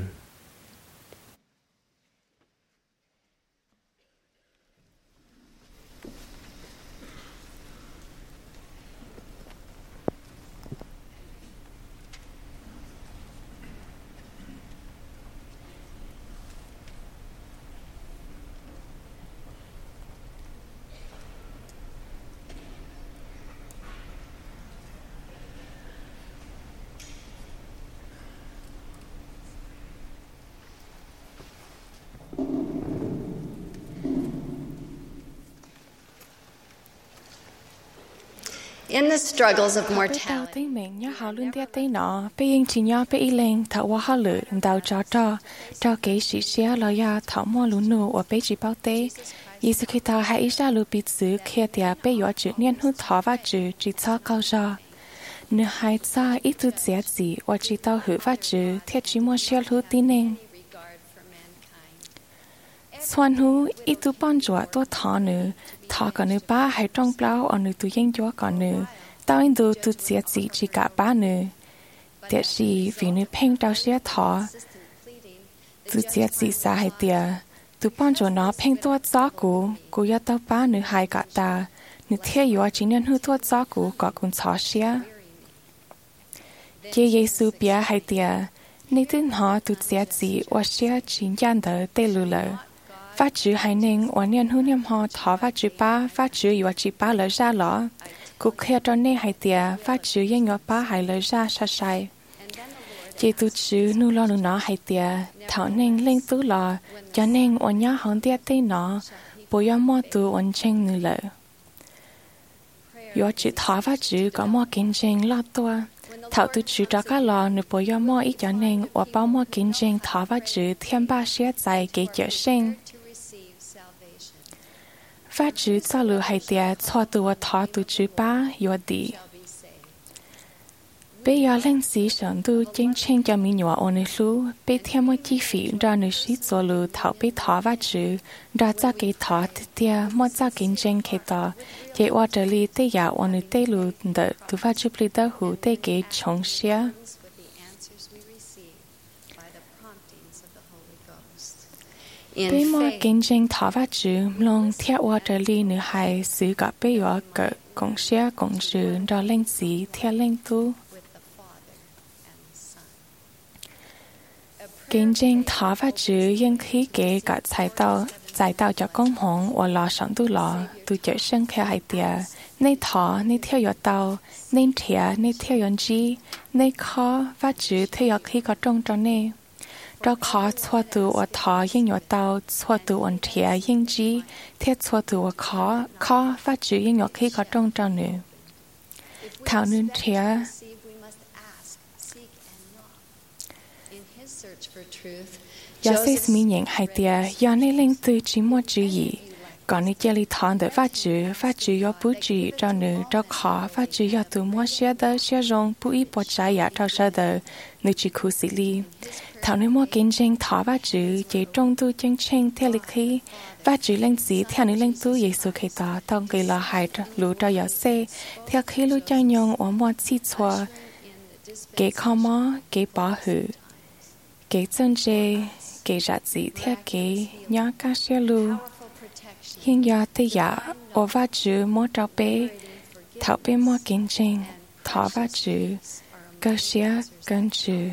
H: In the struggles of
E: Đầu
H: mortality,
E: tiên mình nhớ họ luôn tiếc tới nó, bây giờ chỉ nhớ bây lên thảo qua họ lử đào cho cho cho cái sĩ xe lo ya thảo mua lúa nô ở bây chỉ bao tế, Giêsu khi ta hãy ra lúa bị giữ kia tiệt bây giờ chữ niên hút thọ và chữ chỉ cho cao ra, nếu hai cha ít tu dễ gì và chỉ tao hữu và chữ thiết chỉ mua xe lúa tin nên. Xuân hú ít tu ban chúa tôi thọ nữa, thọ còn nữa ba hay trong bao ở nữa tu yên chúa còn nữa, tao in tu tu dễ gì chỉ cả ba nữa, để gì vì nữa phèn tao sẽ thọ, tu dễ gì xa hay tiệt, tu ban chúa nó phèn tôi gió cũ, cũ ya tao ba nữa hay cả ta, nữa theo chúa chỉ nên hú tôi gió cũ có cũng xóa sẽ. Khi Giêsu bia hay tiệt, nên tin họ tu dễ gì và sẽ chính nhận được tê lù lợ. Phát chữ hai nên ổn niên hôn nhầm họ thọ phát chữ ba phát chữ yếu chỉ ba lời ra lọ cuộc khe cho nên hai tia phát chữ yên nhỏ ba hai lời ra sa sai chỉ tu chữ nu lo nu nó hai tia thảo nên lên tu lọ cho nên ổn nhớ hòn tia tây nó bố yếu mua tu ổn tranh nu lợ yếu chữ thọ phát chữ có mua kinh tranh lo tua thảo tu chữ cho các lọ nu bố yếu mua ít cho nên ổn bao mua kinh tranh thọ phát chữ thêm ba xe dài cái chữ sinh phát chữ cho lừa hay tiệt choตัวthọ tu chữ ba yếu đi. Bây giờ lên sĩ sản tu chính tranh cho mình nhỏ ổn lưu, bây thêm một chi phí ra nơi sĩ cho lừa thọ bây thọ phát chữ, ra cho cái thọ tiệt một cho kinh tranh cái đó, cái ở đây li tây giả ổn tây lừa đỡ tu phát chữ bây giờ hữu tây cái chống xia. Bây giờ kinh doanh thọ phát chữ lòng theo ở đây li nữ hài sử gặp bây giờ cỡ công xe công sự ra lên sĩ theo lên tu. Kinh doanh thọ phát chữ yên khí kế cả giải tạo giải tạo cho công hồn và lò sản tu lò tu chở sân theo hai tia nay thọ nay theo dõi tàu nay thẻ nay theo dõi chi nay khó và chữ theo dõi khi có trong trong này cho khó xóa từ ở thọ yên dõi tàu xóa từ ở thẻ yên chi theo xóa từ ở khó khó và chữ yên dõi khi có trong trong nữa thảo nên thẻ giờ sẽ mi nhận hai tia giờ này lên từ chỉ một chữ gì còn nếu chơi thon để phát chữ phát chữ do bút chữ cho nữ cho khó phát chữ do từ mua xe đó xe rong bút ít bỏ trái ya cho xe đó nữ chỉ khu xử lý thảo nữ mua kinh doanh thọ phát chữ chỉ trong tu chân chân theo lịch khí phát chữ lên gì theo nữ lên tu Giêsu khi đó tao gây lo hại lũ cho giờ xe theo khi lũ cho nhung ở mua chi chua cái kho mó cái bỏ hử cái chân chê cái giá trị theo cái nhớ các xe lũ hiện giờ thì giờ ở vài chữ mỗi trâu bé thảo bé mỗi kinh doanh thọ vài chữ cơ sở cần chữ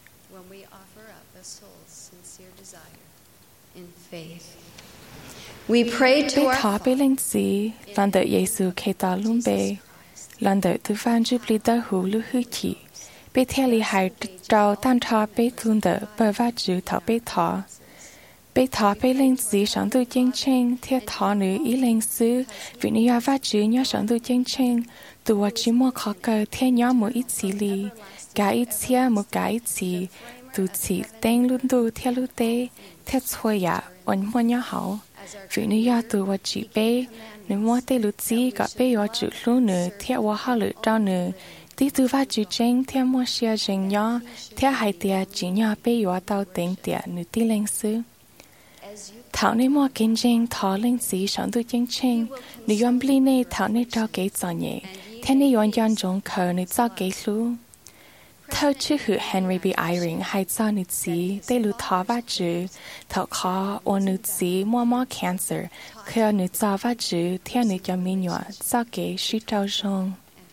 E: bé thọ bé linh sĩ lần đầu Giêsu khi ta luôn bé lần đầu từ phan chụp lý đỡ hữu lưu hư chỉ bé theo lý hải trâu tan thọ bé thun đỡ bởi vài chữ thọ bé thọ bé thọ bé linh sĩ sáng tu chân chân theo thọ nữ ý linh sư vì nữ vắt chữ nhớ sáng tu chân chân tu chỉ mua khó cơ theo nhớ một ít xí lì cả ít xia một cả ít xí tu chỉ tên luôn tu theo lưu tế theo xuôi ya ổn mua nhớ hậu vì nữ tu chỉ bé nữ mua tế lưu chỉ cả bé yo chữ luôn nữ theo hoa hậu lự trao nữ tí tu vắt chữ chân theo mua xia chân nhớ theo hai tia chỉ nhớ bé yo tao tên tia nữ tí linh sư thảo này mua kinh doanh thọ linh sĩ sáng tu chân chân nữ yếm bì này thảo này cho cái cho nhẹ thế này yếm yếm trong khờ nữ cho cái lu theo chữ hữu Henry B. Eyring hay cho nữ sĩ để lu thọ vắt chữ thọ khó ôn nữ sĩ mua mua cancer khi nữ cho vắt chữ theo nữ cho mình nhỏ cho cái suy trao rong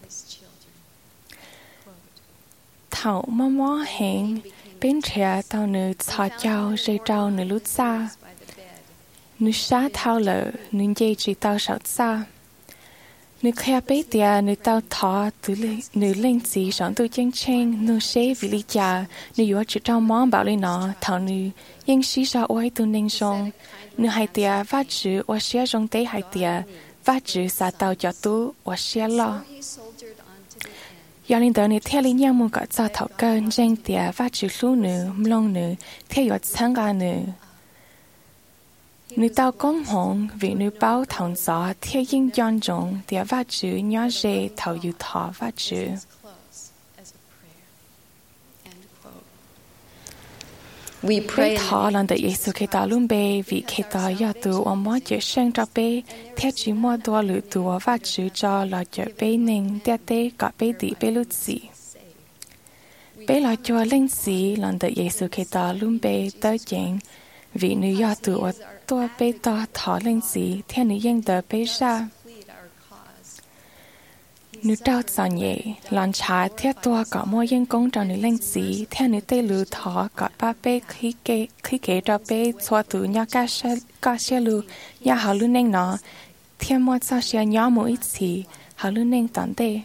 E: thảo mua mua hẹn bên trẻ tao nữ cho cháu dây trao nữ lút xa nữ sát thao lợ nữ dây chỉ tao sợ xa nữ khe bế tia nữ tao thọ từ nữ lên gì sáng tu chân chân nữ sẽ vì lý cha nữ yếu chỉ trong món bảo lên nó thảo nữ yên sĩ sao ôi tu nên song nữ hai tia vắt chữ và xe trong tế hai tia vắt chữ sa tao cho tu và xe lo giờ nên đợi nữ theo lý nhau muốn gọi cho thảo cơn danh tia vắt chữ lú nữ mlong nữ theo yếu sáng ga nữ nữ tao công hồn vì nữ bao thằng gió theo yên dân trọng để vắt chữ nhớ dễ thảo yu thọ vắt chữ bé thọ lần đầu Giêsu khi ta luôn bé vì khi ta do tu ở mỗi chuyện sinh cho bé theo chỉ mỗi đua lử tu ở vắt chữ cho là chuyện bé nên để té cả bé đi bé lút gì bé là cho linh sĩ lần đầu Giêsu khi ta luôn bé tới chuyện vì nữ do tu ở tua bé to thọ linh sĩ theo nữ dân đỡ bé ra nữ trao cho nhẹ lần trả theo tua có mua dân công cho nữ linh sĩ theo nữ tây lử thọ có ba bé khí kế khí kế cho bé xóa từ nhà cá xe cá xe lử nhà họ lử nên nó theo mua sao xe nhỏ mỗi ít gì họ lử nên tận tê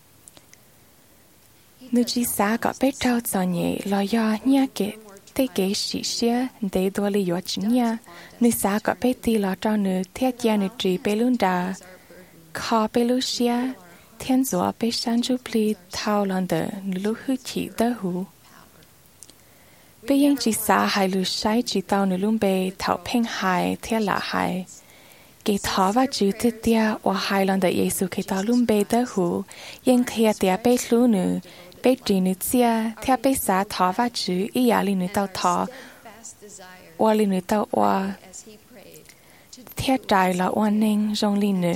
E: nữ chỉ xa có bé trao cho nhẹ lo do nhà kế tây kế sĩ xe để đua lý do chính nhà nữ xa có bé tì lo cho nữ theo cha nữ trì bé luôn đà kho bé lu xe thiên gió bé san chú pli thao lần đờ nữ lu hư chỉ đỡ hú bé yên chỉ xa hai lu sai chỉ tao nữ luôn bé thảo phèn hai theo lạ hai cái thọ và chữ thế tia và hai lần đờ Giêsu khi tao luôn bé đỡ hú yên kia tia bé lu nữ bé chỉ nữ chia theo bé xa thọ và chữ ý giả li nữ tao thọ và li nữ tao và theo trái là oan ninh trong li nữ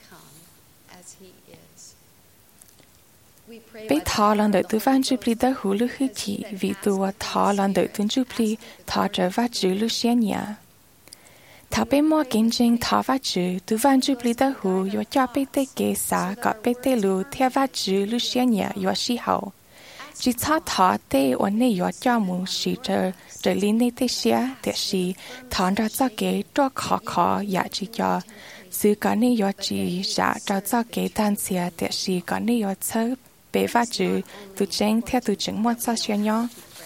E: bé thọ lần đợi tu văn chụp li đỡ hú lưu hư chỉ vì tu thọ lần đợi tu chụp li thọ trở và chữ lưu xe nhà thọ bé mua kinh doanh thọ và chữ tu văn chụp li đỡ hú yo cho bé tê kế xa có bé tê lưu theo và chữ lưu xe nhà yo xí hậu chỉ thọ thọ tê ổn này yo cho mu xí trở trở li này tê xe tê xí thọ ra cho kế cho khó khó ya chỉ cho sự có nên yo chỉ trả cho cho cái tan xia để sĩ có nên yo chơi bé phát chữ tu chính theo tu chính một sao xuyên nhau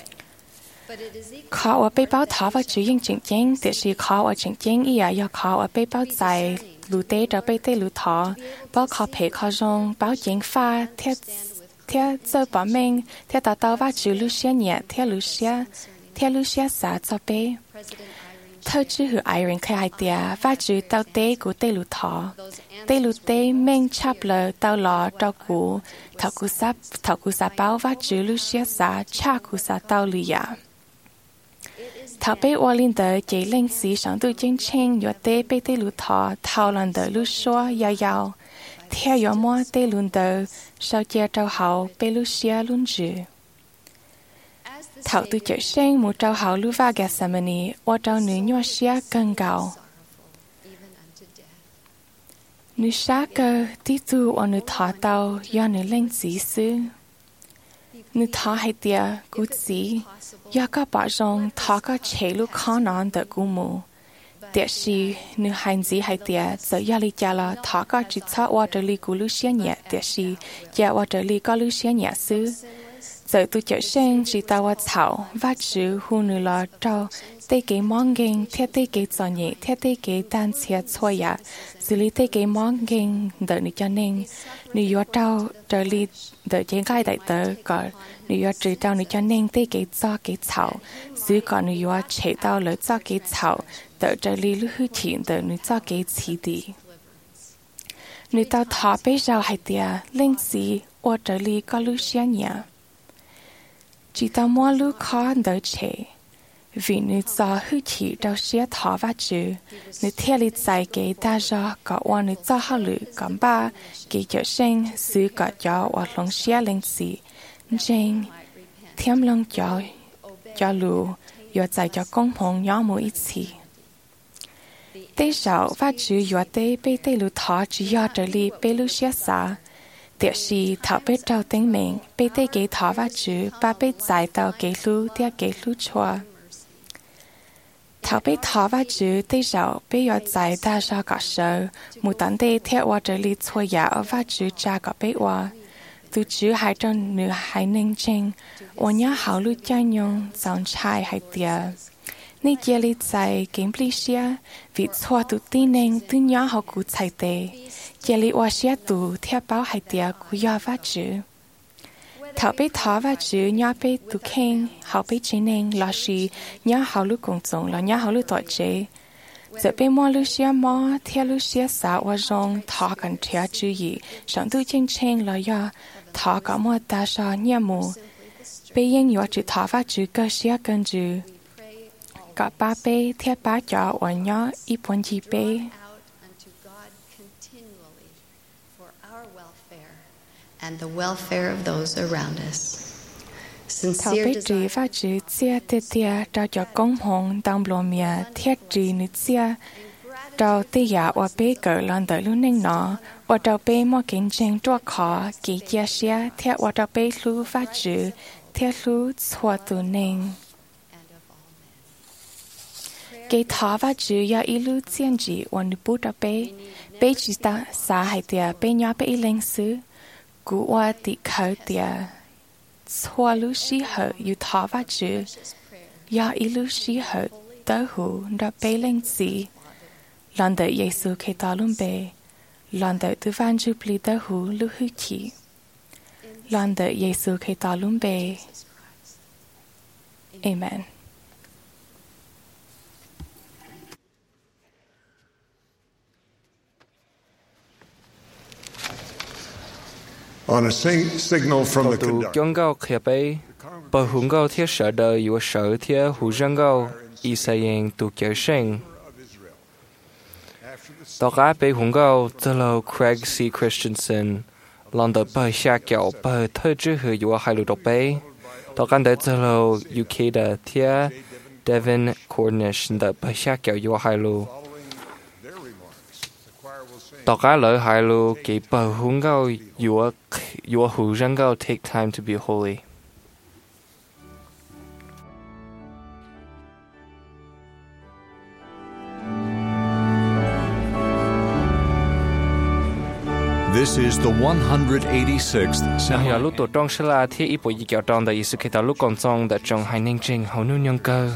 E: khó ở bé bao thọ và chữ yên chính chính để sĩ khó ở chính chính ý yo khó ở bé bao dài lù tê cho bé tê lù thọ bao khó phê khó rong bao chính pha theo theo giờ bỏ mình theo tao tao và chữ lù xia nhẹ theo lù xia theo lù xia xả cho bé thơ chữ hữu ai rình khai tia và chữ tao tế của tê lù thọ tê lù tế mình chắp lờ tao lọ trao cú thảo cú sáp thảo cú sáp bao và chữ lù xia xả cha cú sáp tao lì ya thảo bé oa linh đờ chế linh sĩ sáng tu chính chính yo tế bé tê lù thọ thảo lần đờ lù xua yao yao theo yo mua tê lù đờ sau chia trao hậu bé lù xia lùn chữ thảo tu chở sinh một trâu hậu lưu va Gethsemane, và trâu nữ nhua xia cân gạo. Nữ xa cơ tí tu và nữ thọ tàu do nữ lên dĩ sư. Nữ thọ hay tìa cú dĩ, do có bỏ rong thọ có chế lúc khó nón đỡ cú mù. Tiệt sĩ nữ hành dĩ hay tìa giờ do lý chà là thọ có chỉ thọ và trở lý cú lưu xia nhẹ tiệt sĩ, và và trở lý có lưu xia nhẹ sư. Giờ tôi chở sinh chỉ tao vào thảo và chữ hù nữ lò trâu tê kế mong kinh theo tê kế gió nhẹ theo tê kế tan xia xôi ya xử lý tê kế mong kinh đợi nữ cho nên nữ yếu trâu trở lý đợi chế gai đại tớ có nữ yếu trừ trâu nữ cho nên tê kế gió kế thảo giữ có nữ yếu chế tao lời gió kế thảo đợi trở lý lưu hư chỉ đợi nữ gió kế chỉ đi nữ tao thọ bế rào hay tìa lên xí ô trở lý có lưu xia nhẹ chỉ tao mua lưu khó đỡ chế vì nữ do hư chỉ đau xía thọ và chữ nữ theo lý giải kế đa do có ua nữ do hao lử cầm ba kế chở sinh xứ có cho ua lòng xía lên xí nên thêm lòng cho cho lù yếu giải cho công hồn nhỏ mỗi ít xí tế sảo và chữ yếu tế bê tế lù thọ chỉ yếu trở lý bê lù xía xá tiệt sĩ thảo bê trao tính mình bê tê kế thọ và chữ ba bê giải tàu kế lưu theo kế lưu chua thảo bê thọ và chữ tê rau bê yếu giải đa ra cả sở mù tán tê theo hoa trở lý chua giả ở và chữ cha cả bê hoa từ chữ hai trong nữ hai ninh trình hoa nhá hảo lưu cha nhung dòng trai hai tìa nên chia lý giải kiếm lý xia vì chua tụ tí ninh tư nhá hảo cụ chạy tê chia lý hoa xia tụ theo báo hai tìa của do và chữ thảo bê thọ và chữ nhá bê tụ khen hảo bê chế ninh lo xì nhá hảo lưu cùng dùng là nhá hảo lưu tội chế giờ bê mua lưu xia mò theo lưu xia xá hoa rong thọ cần theo chữ gì sáng tu chênh chênh là do thọ có mua ta so nhá mù bê yên yếu chữ thọ và chữ cơ xia cân chữ cả ba bê theo ba cho hoa nhá ít bốn gì bê
H: and the welfare of those around us.
E: Thảo bế trí và chữ chia tê tê trao cho công hồn đồng lộ mìa thiết trí nữ chia trao tê giả và bế cỡ lần đợi lưu ninh nó và trao bế mô kính trình trua khó ký chia xia thiết và trao bế lưu và chữ thiết lưu chua tù ninh. Kế thọ và chữ ya ý lưu chiên chỉ và nữ bút trao bế bế chỉ ta xa hay tìa bế nhỏ bế ý linh sư cú hoa tị khởi tìa xua lưu sĩ hở yu thọ và chữ do ý lưu sĩ hở tớ hữu đã bế lên gì lần đợi Giê-xu kê tỏ luôn bế lần đợi tư văn chụp lý tớ hữu lưu hư khí lần đợi Giê-xu kê tỏ luôn bế Amen.
C: On a sing- signal from the
B: tụ
C: conductor,
B: chọn gạo khía bê bờ hướng gạo thiết sở đời yếu sở thiết hữu dân gạo y sa yên tụ chở sinh tàu cá bê hướng gạo tờ lâu Craig C. Christensen lần đợt bờ xa kẹo bờ thơ chữ hữu yếu hai lụ độc bê tàu cá đợt tờ lâu u ca đợt thiết Devin Cornish đợt bờ xa kẹo yếu hai lụ tàu cá lợi hai lụ kỳ bờ hướng gạo yếu yếu hữu dân gạo take time to be holy.
A: This is the one hundred eighty-sixth
B: Nang ya
A: semi.
B: lu to trong sala thi ipo yi kyao tong da Yesu ke ta lu kong chong da trong hai ning ching hau nu nyong cơ.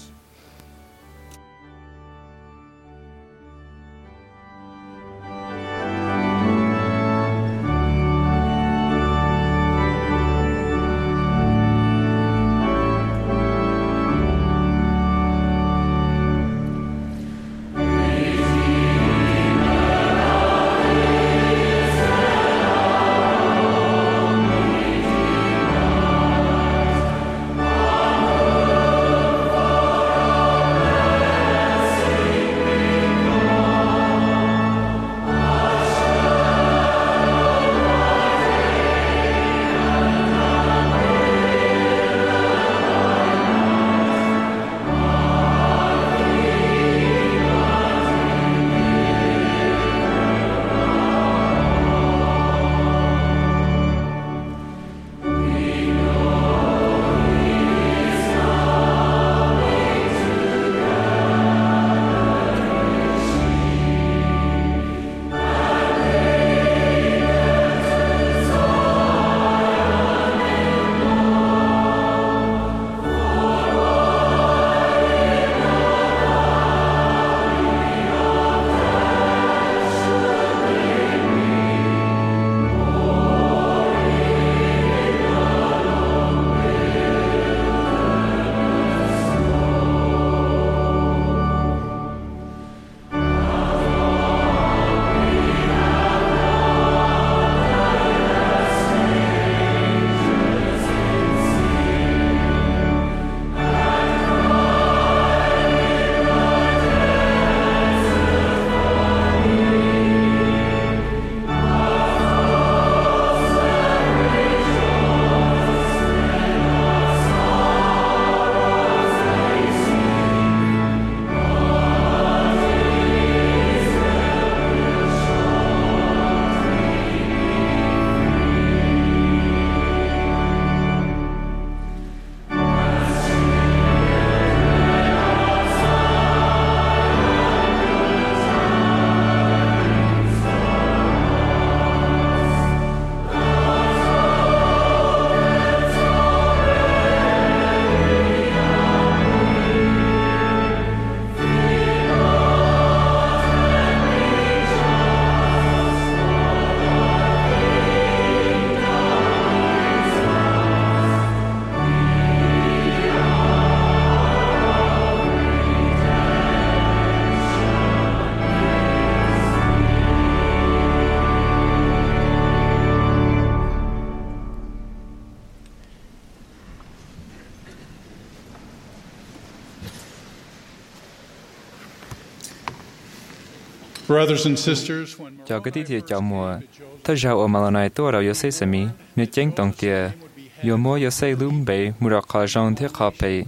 I: Brothers and sisters, when
B: Chào cái tí thì chào mùa. Thật ra ở mà này tôi đầu yo say sami, nếu chánh tông tia, yo mua yo say lùm bể, mua ra khó rong thiết khó bể.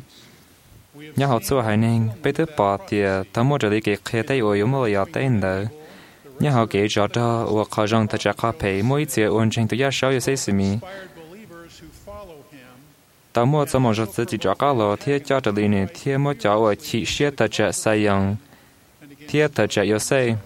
B: Nhà học số hai nên, bây giờ bỏ tia, ta mua ra lý cái khé tay ở yo mua yo tên đó. Nhà học cái cho đó, ở khó rong thật ra khó bể, mỗi chiều ôn tranh tôi ya sáu yo say sami. Ta mua cho một số tự cho cả lò thiết cho trở lý này, thiết mua cho ở chỉ xe thật ra sai yang. Thiết thật ra yo say.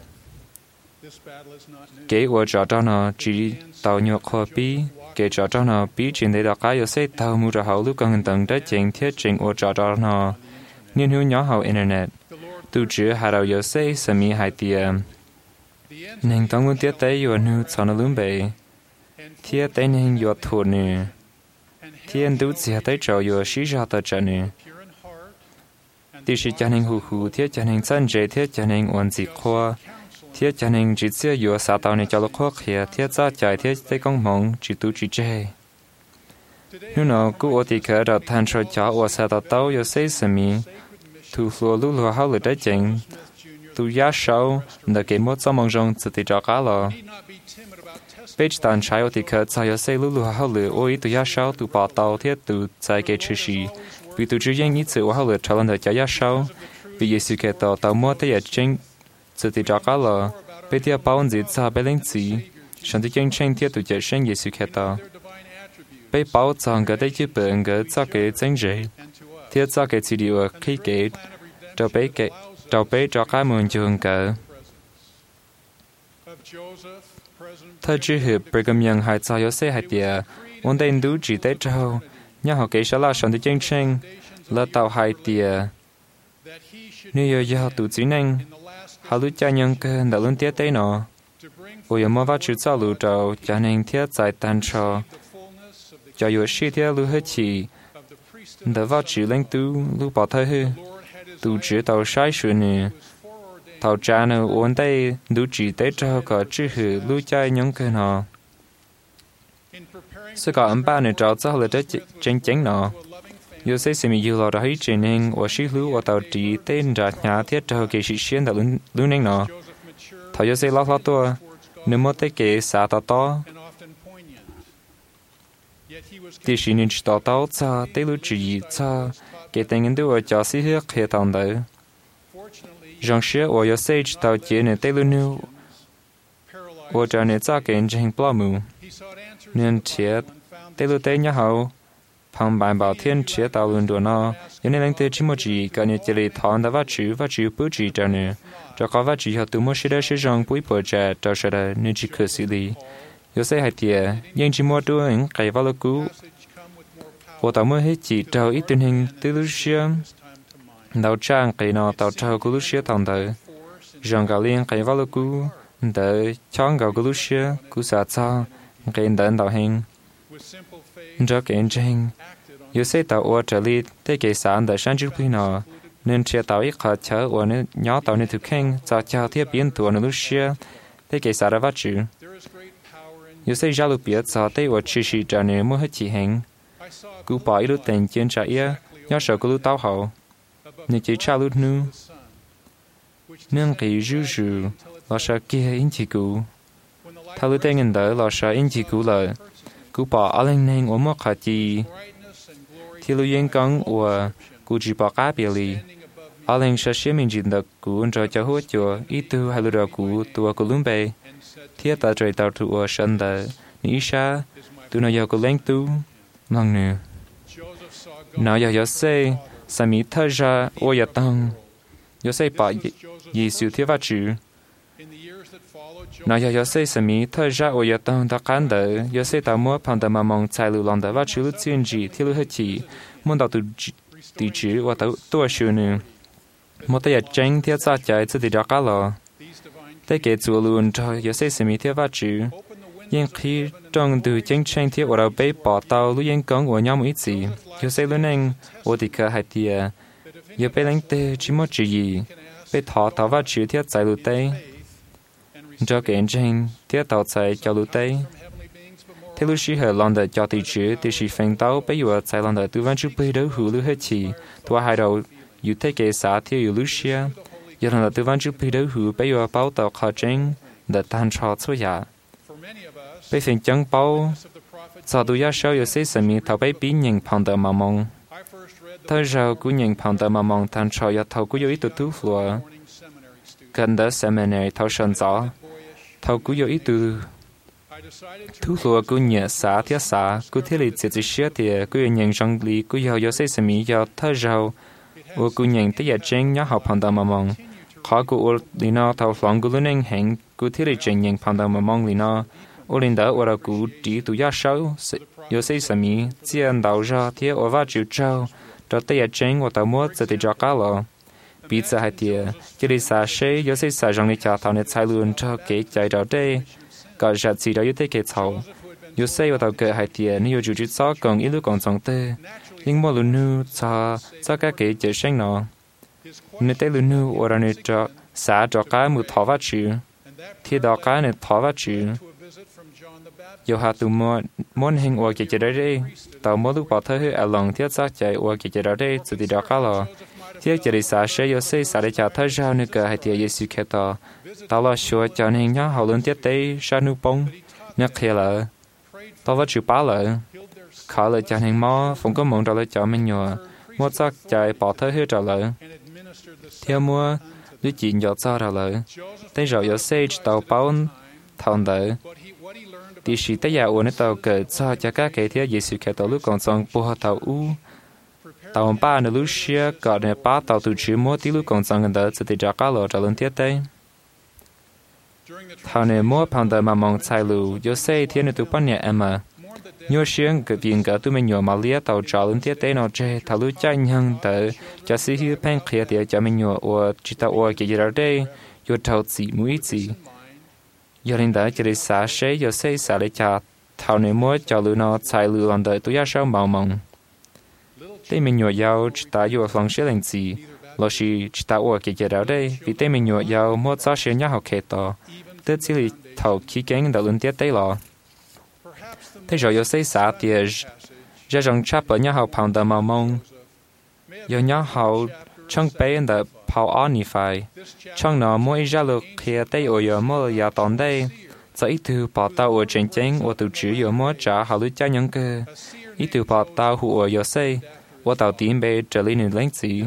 B: Kế của trò đó nó chỉ tàu nhọc khó bí, kế trò đó nó bí trên đây là cái yếu xây tàu mua ra hậu lúc cần tầng đất chính thiết trình của trò đó nó nghiên cứu nhỏ hậu internet, tu chữ hà đầu yếu xây sami mi hai tiệm. Nên tàu nguyên tiết tế yếu nu cho nó lưỡng bề, thiết tế nên yếu thua nư, thiết đủ chỉ tế trò yếu sĩ ra tờ trả nư. Tỷ sĩ cho nên hù hù thiết cho nên chân dễ thiết cho nên ổn dị khoa, thiết cho nên chỉ xưa yếu xã tàu này cho lúc khó khía thiết ra chạy thiết tế công mong chỉ tu chỉ chê. Nếu nó cứ ở thì khởi đặt thành cho cháu ở xã tàu tàu yếu xây sơ mi, thu lùa lưu lùa hao lửa đáy chênh, tu giá sâu, đã kể một số mong rong tự tỷ cho cá lò. Bây tàn trái ở thì khởi cho yếu xây lưu lùa hao lửa ôi tu giá sâu tu bỏ tàu thiết tu chạy kê chư sĩ, vì tu chư dân ý sự hao lửa trở lên được cho giá sâu, vì Giê-xu kê tàu tàu mua tế ở chênh, tự tỷ cho cá lò, bây tia bảo ơn dĩ cho bê linh chí, sẵn tí chênh chênh thiết tu chạy sinh Giê-xu kê tàu. Bây bảo cho ngờ đây chứ bởi ngờ cho cái chênh rễ, thiết cho cái chỉ điều khi kể, cho bế kể, cho bế cho cái môn trường cờ. Thơ chữ hiệp Brigham Young hai cho yếu xe hai tìa, ổn định đủ chỉ tế trâu, nhà họ kế sẽ là sống tới chân chân, là tàu hai tìa. Nếu yếu yếu tụ chí nâng, hà lưu cha nhân cơ đã luôn tiết tế nó. Ôi yếu mô vào chữ cho lưu trâu, cha nên thiết giải tàn trò. Cho yếu sĩ thiết lưu hết chỉ, đã vào chữ lên tu lưu bỏ thơ hư. Tu chữ tàu sai sự nè. Tàu cha nè ổn đây đủ chỉ tế trâu có chữ hư lưu cha nhân cơ nó. Sự có ấm ba nè trâu cho là đất chân chánh nó. Yếu sẽ xem yếu lò ra hí chế nên ở sĩ lưu ở tàu trí tên ra nhà thiết trâu kể sĩ xuyên đã lưu nên nó. Thảo yếu sẽ lọc lọc tua, nếu mô tế kể xa tàu to. Thì sĩ nên chỉ tàu tàu cho tế lưu trí cho kể tên ngân đu ở cho sĩ hiếc hệ tàu đỡ. Rong xế ở yếu sẽ chỉ tàu chế nên tế lưu nưu ở cho nên cho kể hình plá mù. Nên chết tế lưu tế nhá hậu phong bản bảo thiên chế tàu luôn đùa nó cho nên lãnh tế chỉ một chỉ cả nên chỉ lấy thọn đã vắt chữ vắt chữ bút chỉ cho nên cho có vắt chữ họ từ một sĩ đã sử dụng bụi bờ trẻ cho sẽ là nên chỉ cứ xử lý. Yếu sẽ hai tiề nhưng chỉ mua đua những cái vào cũ của tàu mới hết chỉ trâu ít tình hình từ lúc xưa đầu trang cái nó tàu trâu của lúc xưa thằng đời rằng gạo liên cái vào cũ để chọn gạo của lúc xưa cũ xả cho cái đợn tàu hình cho cái hình yếu sẽ tàu ở trở đi để cái sản để sản xuất phi nó nên chia tàu ít khó chở ở nơi nhỏ tàu nơi thực hành cho cho thiết biến tuổi nơi lúc xưa để cái sản ra vắt chữ. Yếu sẽ ra lúc biết cho tế ở chỉ sĩ trả nề mua hết chỉ hành. Cú bỏ ý lúc tình trên trả ia, nhỏ sợ của lúc tao hậu. Nếu chỉ trả lúc nu. Nên kỳ rưu rưu, lo sợ kia in chỉ cú. Thao lúc tên ngân đỡ lo sợ in chỉ cú lợi. Cú bỏ ở lên nên ở một khả chi. Thì lúc yên cắn ở cú chỉ bỏ cá bìa lì. Ở lên sợ xế mình chỉ đợt cú rồi cho hốt chùa, ít tu hay lúc đó cú tùa của lũng bề. Thiết ta trời tàu trụ ở sân đỡ, ní xa, tụi nó giờ có lên tu, mong nè. Nó giờ giờ xe, xa mỹ thơ ra, ô giờ tăng, giờ xe bỏ dì siêu thiết vắt chữ. Nó giờ giờ xe xa mỹ thơ ra, ô giờ tăng ta cán đỡ, giờ xe tàu mua phong tờ mà mong chạy lưu lòng đỡ vắt chữ lúc chuyên gì, thiết lưu hết chỉ, muốn đào tụ tì chữ, và tàu tùa sư nè. Một tay tranh thiết xa chạy, chứ thì đó cá lò. Tế kể chủ luôn cho yếu sẽ xem thiết vắt chữ. Nhưng khi trong từ chân tranh thiết ở đầu bế bỏ tàu lúc yên cống của nhau một ít gì, yếu sẽ luôn anh ở thì cơ hai tìa. Yếu bế lãnh tê chỉ một chữ gì, bế thọ tàu vắt chữ thiết chạy lưu tê. Cho kể tranh thiết tàu chạy cho lưu tê. Thế lúc sĩ hợp lòng đợt cho tỷ chữ thì sĩ phanh tàu bế yếu chạy lòng đợt tư văn chữ bế đấu hữu lưu hết chỉ. Thua hai đầu yếu tế kể xã thiết yếu lưu xia. Giờ là tư vấn chụp video hữu bây giờ báo tàu khó tranh để tan trò số giả. Bây giờ chẳng báo sau tôi giá sau giờ sẽ xem mi thầu bây bí nhận phong tờ mà mong. Thời giờ của nhận phong tờ mà mong tan trò giờ thầu của yếu ít tu phùa. Gần đó seminary thầu sân gió. Thầu của yếu ít tu tu phùa của nhẹ xã thiết xã của thiết lý chỉ chỉ xế thì của nhận rong lý của yếu giờ sẽ xem mi giờ thời giờ của của nhận tới giờ tranh nhớ học phong tờ mà mong. Khó của lý nó thầu phóng của linh hành của thiết lý trình nhận phong tờ mà mong lý nó. Ô linh đỡ ở cụ chỉ tụ giá sâu, yếu xây sami, chiên đào ra thiết ở vắt chịu trâu, cho tay chân của tàu mua sẽ để cho cá lò. Bị sợ hai tia, chỉ để xả xe, yếu xây xả rong để cho tàu này chạy luôn cho kế chạy vào đây, cả giật gì đó yếu tế kế thầu. Yếu xây ở tàu kế hai tia, nếu chủ chít xó còn ít lúc còn sống tê, nhưng mà luôn nu cho cho các kế chạy sinh nó. Nếu tế luôn nu ở đây cho xả cho cá một thọ vắt chịu, thì đó cá này thọ vắt chịu. Dù hạ tù mô môn hình ua kì kì ra đây, tàu mô lúc bỏ thơ hư ở lòng thiết xác chạy ua kì kì ra đây, dù thì đó khá lò. Thiết kì đi xa xe yếu xây xa để trả thơ rao nữ cờ hay thiết Giê-xu kê tò. Tàu lo xua cho nên nhá hậu lớn tiết tế xa nữ bông, nhắc khê lỡ. Tàu vật chữ bá lỡ. Khó lỡ cho nên mô, phong có mộng trả lời cho mình nhòa, mô chắc chạy bỏ thơ hư trả lỡ. Theo mua, lưu chuyện dọt xa trả lỡ. Tên rõ yếu xây tàu báo thòng đỡ. Thì sĩ tế giả ổn tàu cờ cho cho các cái thiết Giê-xu kê tàu lúc còn xong bùa tàu u. Tàu ba nữ lúc xưa gọi nè ba tàu tù chữ mua tí lúc còn xong gần đó sẽ thì trả cá lò trả lần thiết tế. thảo này mua phong tờ mà mong sai lù yo say thiên nữ tu bắn nhẹ em à nhớ xiên cái viên cả tụi mình nhớ mà lia tàu trà lên tiết tế nó chơi thảo lũ chạy nhang tới cho sĩ hiếu pen kia thì cho mình nhớ or chỉ tao or cái gì đó đây yo thảo chỉ mũi chỉ yo lên đó chỉ để xả xe yo say xả để trả thảo này mua cho lũ nó sai lù làm tới tụi ya sao màu mong tế mình nhớ giàu chỉ ta yo phong xe lên gì lo chỉ chỉ ta or cái gì đó đây vì tế mình nhớ giàu mua cho xe nhà học kẹt to tới chỉ là thảo khí cảnh đó lên tiết tế lo thế rồi yo say xả tiền ra trong chắp ở nhà học phong tờ mà mong yo nhà học trong bên đó Paul Onify, trong nó mỗi gia lực kia tay ở giờ mỗi giờ tòn đây, giờ ít từ bảo tàu ở trên trên ở từ chữ giờ mỗi trả họ lưu cho những cái ít từ bảo tàu hụ ở giờ xây, ở tàu tiền bê trở lên lên gì,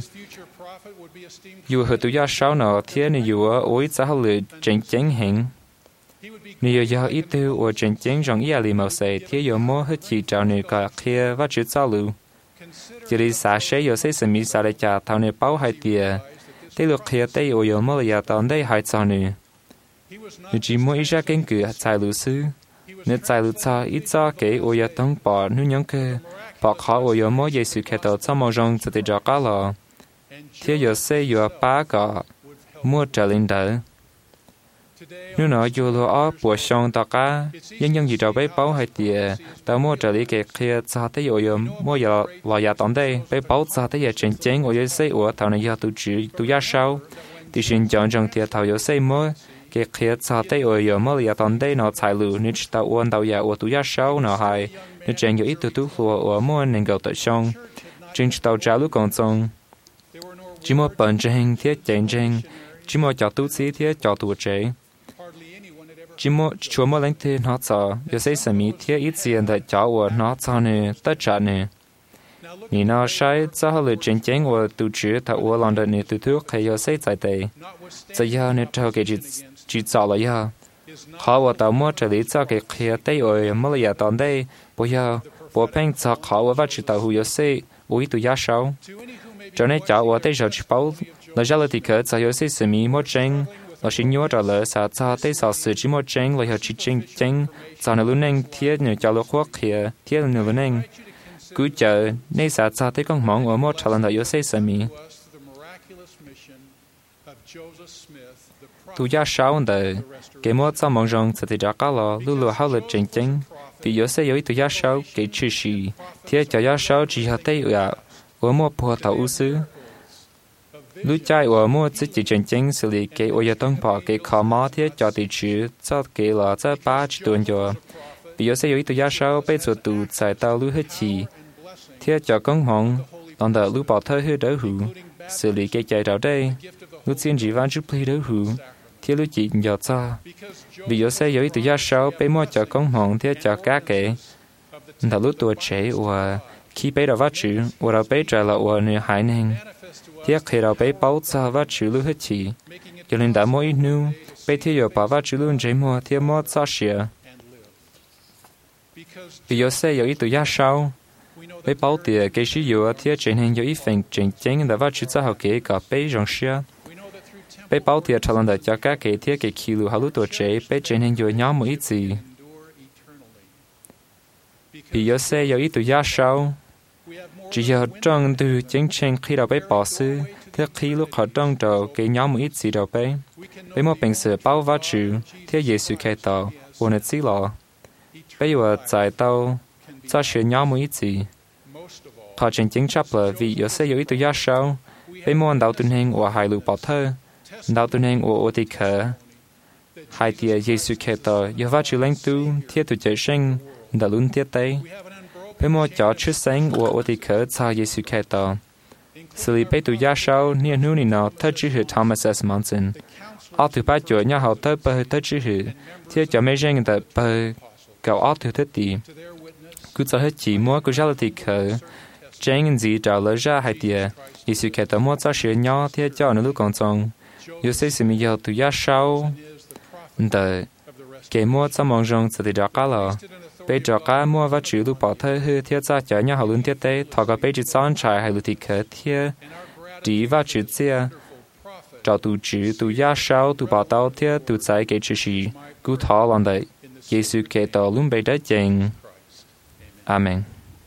B: dù họ tụi gia sáu nó thiên này dù ở ối xã họ lưu trên trên hình, nếu giờ ít từ ở trên trên trong ý là màu xây thiên giờ mỗi hết chỉ trả người cả kia và chữ sao lưu, chỉ đi xả xe giờ xây sớm mi xả lại trả thằng này bao hai tiền. Thế lúc kia tay ở giờ mới là tận đây hai trăm nữa. Nếu chỉ mỗi ra kinh cử tài lưu sư, nếu tài lưu cha ít cho cái ở giờ tông bỏ nếu những cái bỏ khó ở giờ mới dễ sự khét cho mong rằng sẽ được cả là. Thế giờ xây giờ ba cả mua trở lên đỡ. Nếu nói dù lo ở bộ sông ta cả, nhưng những gì đó bé bảo hai tiền, ta mua trở lại cái kia cha tới ở giờ mua giờ là giờ tận đây, bé bảo cha tới giờ trên trên ở giờ xây ở thằng này giờ tụi chữ tụi gia sau, thì xin chọn trong thiệt thảo giờ xây mua cái kia cha tới ở giờ mua giờ tận đây nó xài lử nên ta uốn tàu giờ ở tụi gia sau nó hay, nên trên giờ ít tụi tụi lúa ở mua nên gạo tới sông, trên tàu trả lúc còn sông, chỉ mua bẩn trên thiết trên trên, chỉ mua chợ tụi xí thiết chợ tụi chế. Chỉ mua chúa mua lãnh thiên nó cho, giờ xây sớm mi thiết ít tiền để cháu ở nó cho nè, tất cả nè. Nhìn nó sai, cho họ lựa chọn chén ở tụ chữ thà ở lòng đất nè tụ thuốc hay giờ xây tại đây. Giờ giờ nè cho cái chỉ chỉ cho là giờ. Họ ở tàu mua trở lý cho cái kia tay ở mua là tận đây, bây giờ bộ phim cho họ ở vắt chỉ tàu hồ giờ xây, uy tụ giá sáu. Cho nên cháu ở đây giờ chỉ bảo là giờ là thì cứ cho giờ xây sớm mi mua chén. Là xin nhớ trả lời sao cho tới sao sự chỉ một tranh là họ chỉ tranh tranh sao nó luôn nên thiết nhờ cho lỗ khoác kia thiết nó luôn nên cứ chờ nên sao cho tới con mong ở một trả lời là xây sớm mi tu gia sáu đời cái một sao mong rằng sẽ được cả là lưu lưu hao lực tranh tranh vì yếu xây yếu tu gia sáu cái chữ sĩ thiết cho gia sáu chỉ họ tới ở ở một bộ tàu u sư lúc chạy ở mua chỉ chỉ chân chân xử lý cái ở tông bỏ cái khó mò thiết cho tỷ chữ cho cái là cho ba chỉ tuần cho bây giờ sẽ có tụi gia sau bây giờ tụ giải tao lúc hết chỉ thiết cho công hồng làm đỡ lúc bỏ thơ hơi đỡ hủ xử lý cái chạy vào đây lúc xin chỉ van chút plei đỡ hủ thiết lúc chỉ giờ cho bây giờ sẽ có tụi gia sau bây mua cho công hồng thiết cho cá cái đỡ lúc tuổi trẻ và khi bây giờ vắt chữ và bây giờ là ở nơi hải nên thiết khi nào bé bảo cho vắt chữ lưu hết chỉ, cho nên đã mỗi nu bé thiết giờ bảo vắt chữ luôn chế mua thiết mua cho sửa. Vì giờ sẽ có ít tụi gia sau, bé bảo tiền cái sử dụng thiết trên hình có ít phần trên trên đã vắt chữ cho học kế cả bé rong sửa. Bé bảo tiền cho lần đã cho các cái thiết cái kilo hai lúa tuổi chế bé trên hình có nhóm một ít gì. Vì giờ sẽ có ít tụi gia sau. Chỉ giờ trong từ chính tranh khi đầu bé bỏ sư, thế khi lúc họ trong đầu cái nhóm một ít gì đầu bé, bé một bình sự bao vắt chữ, thế Giêsu khai tàu, ôn het xí lọ, bé giờ giải tàu, cho sự nhóm một ít gì, họ chính chính chấp là vì giờ sẽ có ít tụi gia sau, bé muốn đào tuần hình ở hai lục bảo thơ, đào tuần hình ở ô tì khờ, hai tia Giêsu khai tàu, giờ vắt chữ lãnh tu, thế tụi chơi sinh, đã luôn tiết tây. Bé mua cho chút sáng của ô tì khởi cho Giêsu khai tàu. Xử lý bé tụi gia sau, niên hữu nì nào thất chữ hữu Thomas S. Monson. Ở tụi bác chỗ nhà họ thất bơ thất chữ hữu, thiết cho mấy ràng tờ bơ gạo ở tụi thất tì. Cứ cho hết chỉ mua của gia tì khởi, ràng gì trả lời ra hai tìa, Giêsu khai tàu mua cho sửa nhỏ thiết cho nó lúc còn xong. Yếu xây xì mì dạo tụi gia sau, tờ kể mua cho mong rong sẽ tì ra cá lò. Bây giờ cả mua và chữ lưu bỏ thơ hư thiết ra cho nhau họ luôn thiết tế thọ có bây giờ son trái hay lưu thị khởi thiết đi và chữ chia cho tu chữ tu ya sao tu bảo tao thế tu trái cái chữ gì cú thọ làm đấy Giêsu kể tao luôn bây đất chênh. Amen.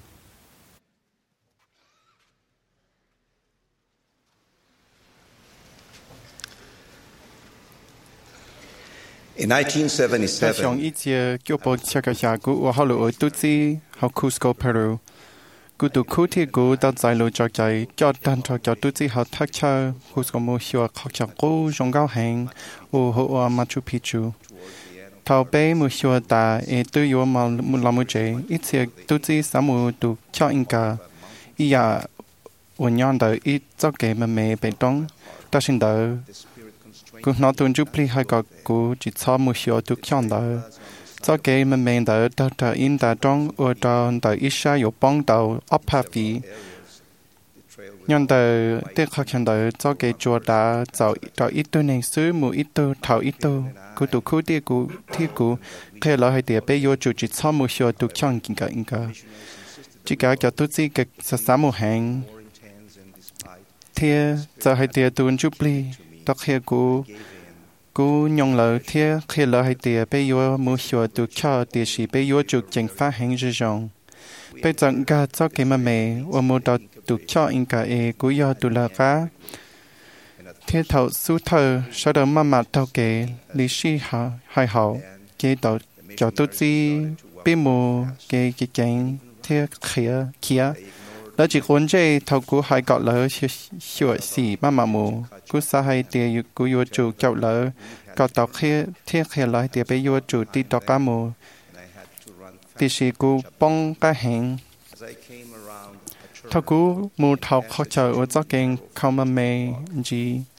J: In nineteen seventy-seven,
K: 一节叫波切个下古我后来都知好 Cusco Peru， 古都古铁古到在路着在叫单着叫都知好ทัก車 Cusco 冇少學着古中高行，我好我 Machu Picchu， 頭背冇少大誒對我冇冇諗冇啫，一節都知三冇都叫應該，伊呀我樣到一周嘅咪未被動，但係到。กูนอตุนจุพลีให้กับกูจิตชอบมือเชียวทุกช่องเดอเจ้าเกย์มันเมนเดอเดอเดออินเดอจ้องอวดอนเดออิชาอยู่ป้องเดออัพพาฟีย้อนเดอเด็กขักยันเดอเจ้าเกย์จัวดาเจ้าเดออิตัวหนึ่งซื้อมืออิตัวเท่าอิตัวกูตุคู่ที่กูที่กูเคยเราให้เดียไปโยจูจิตชอบมือเชียวทุกช่องกินกันอิงกาจิกาจะตุจีกับสสามือแหงเทียจะให้เดียตุนจุพลีตอกเฮียกูกูยองเลยเทียเฮียเลยให้เตียไปยัวมือชัวตุข้าวเตียสีไปยัวจุกจังฟ้าแห่งจีจงไปจังกาเจ้าเกมาเมว่ามือตอตุข้าวอิงกาเอกูยอตุลากาเทียเท่าสู้เธอชดมามาเท่าเกลิชีหาให้เขาเกต่อจอตุจีปีมูเกเกจังเทียเขียเขียแล้วจีคนเจ้เท่ากูให้เกาะเลยชัวสีมามามูกูสาให้เตียกูยัวจูเจ้าเลยเกาะตอกเทียเทียเขียเลยเตียไปยัวจูตีตอกกามูตีสีกูป้องกะแหงเท่ากูมูเท่าเขาเจอว่าเจ้าเก่งเขามาเมจี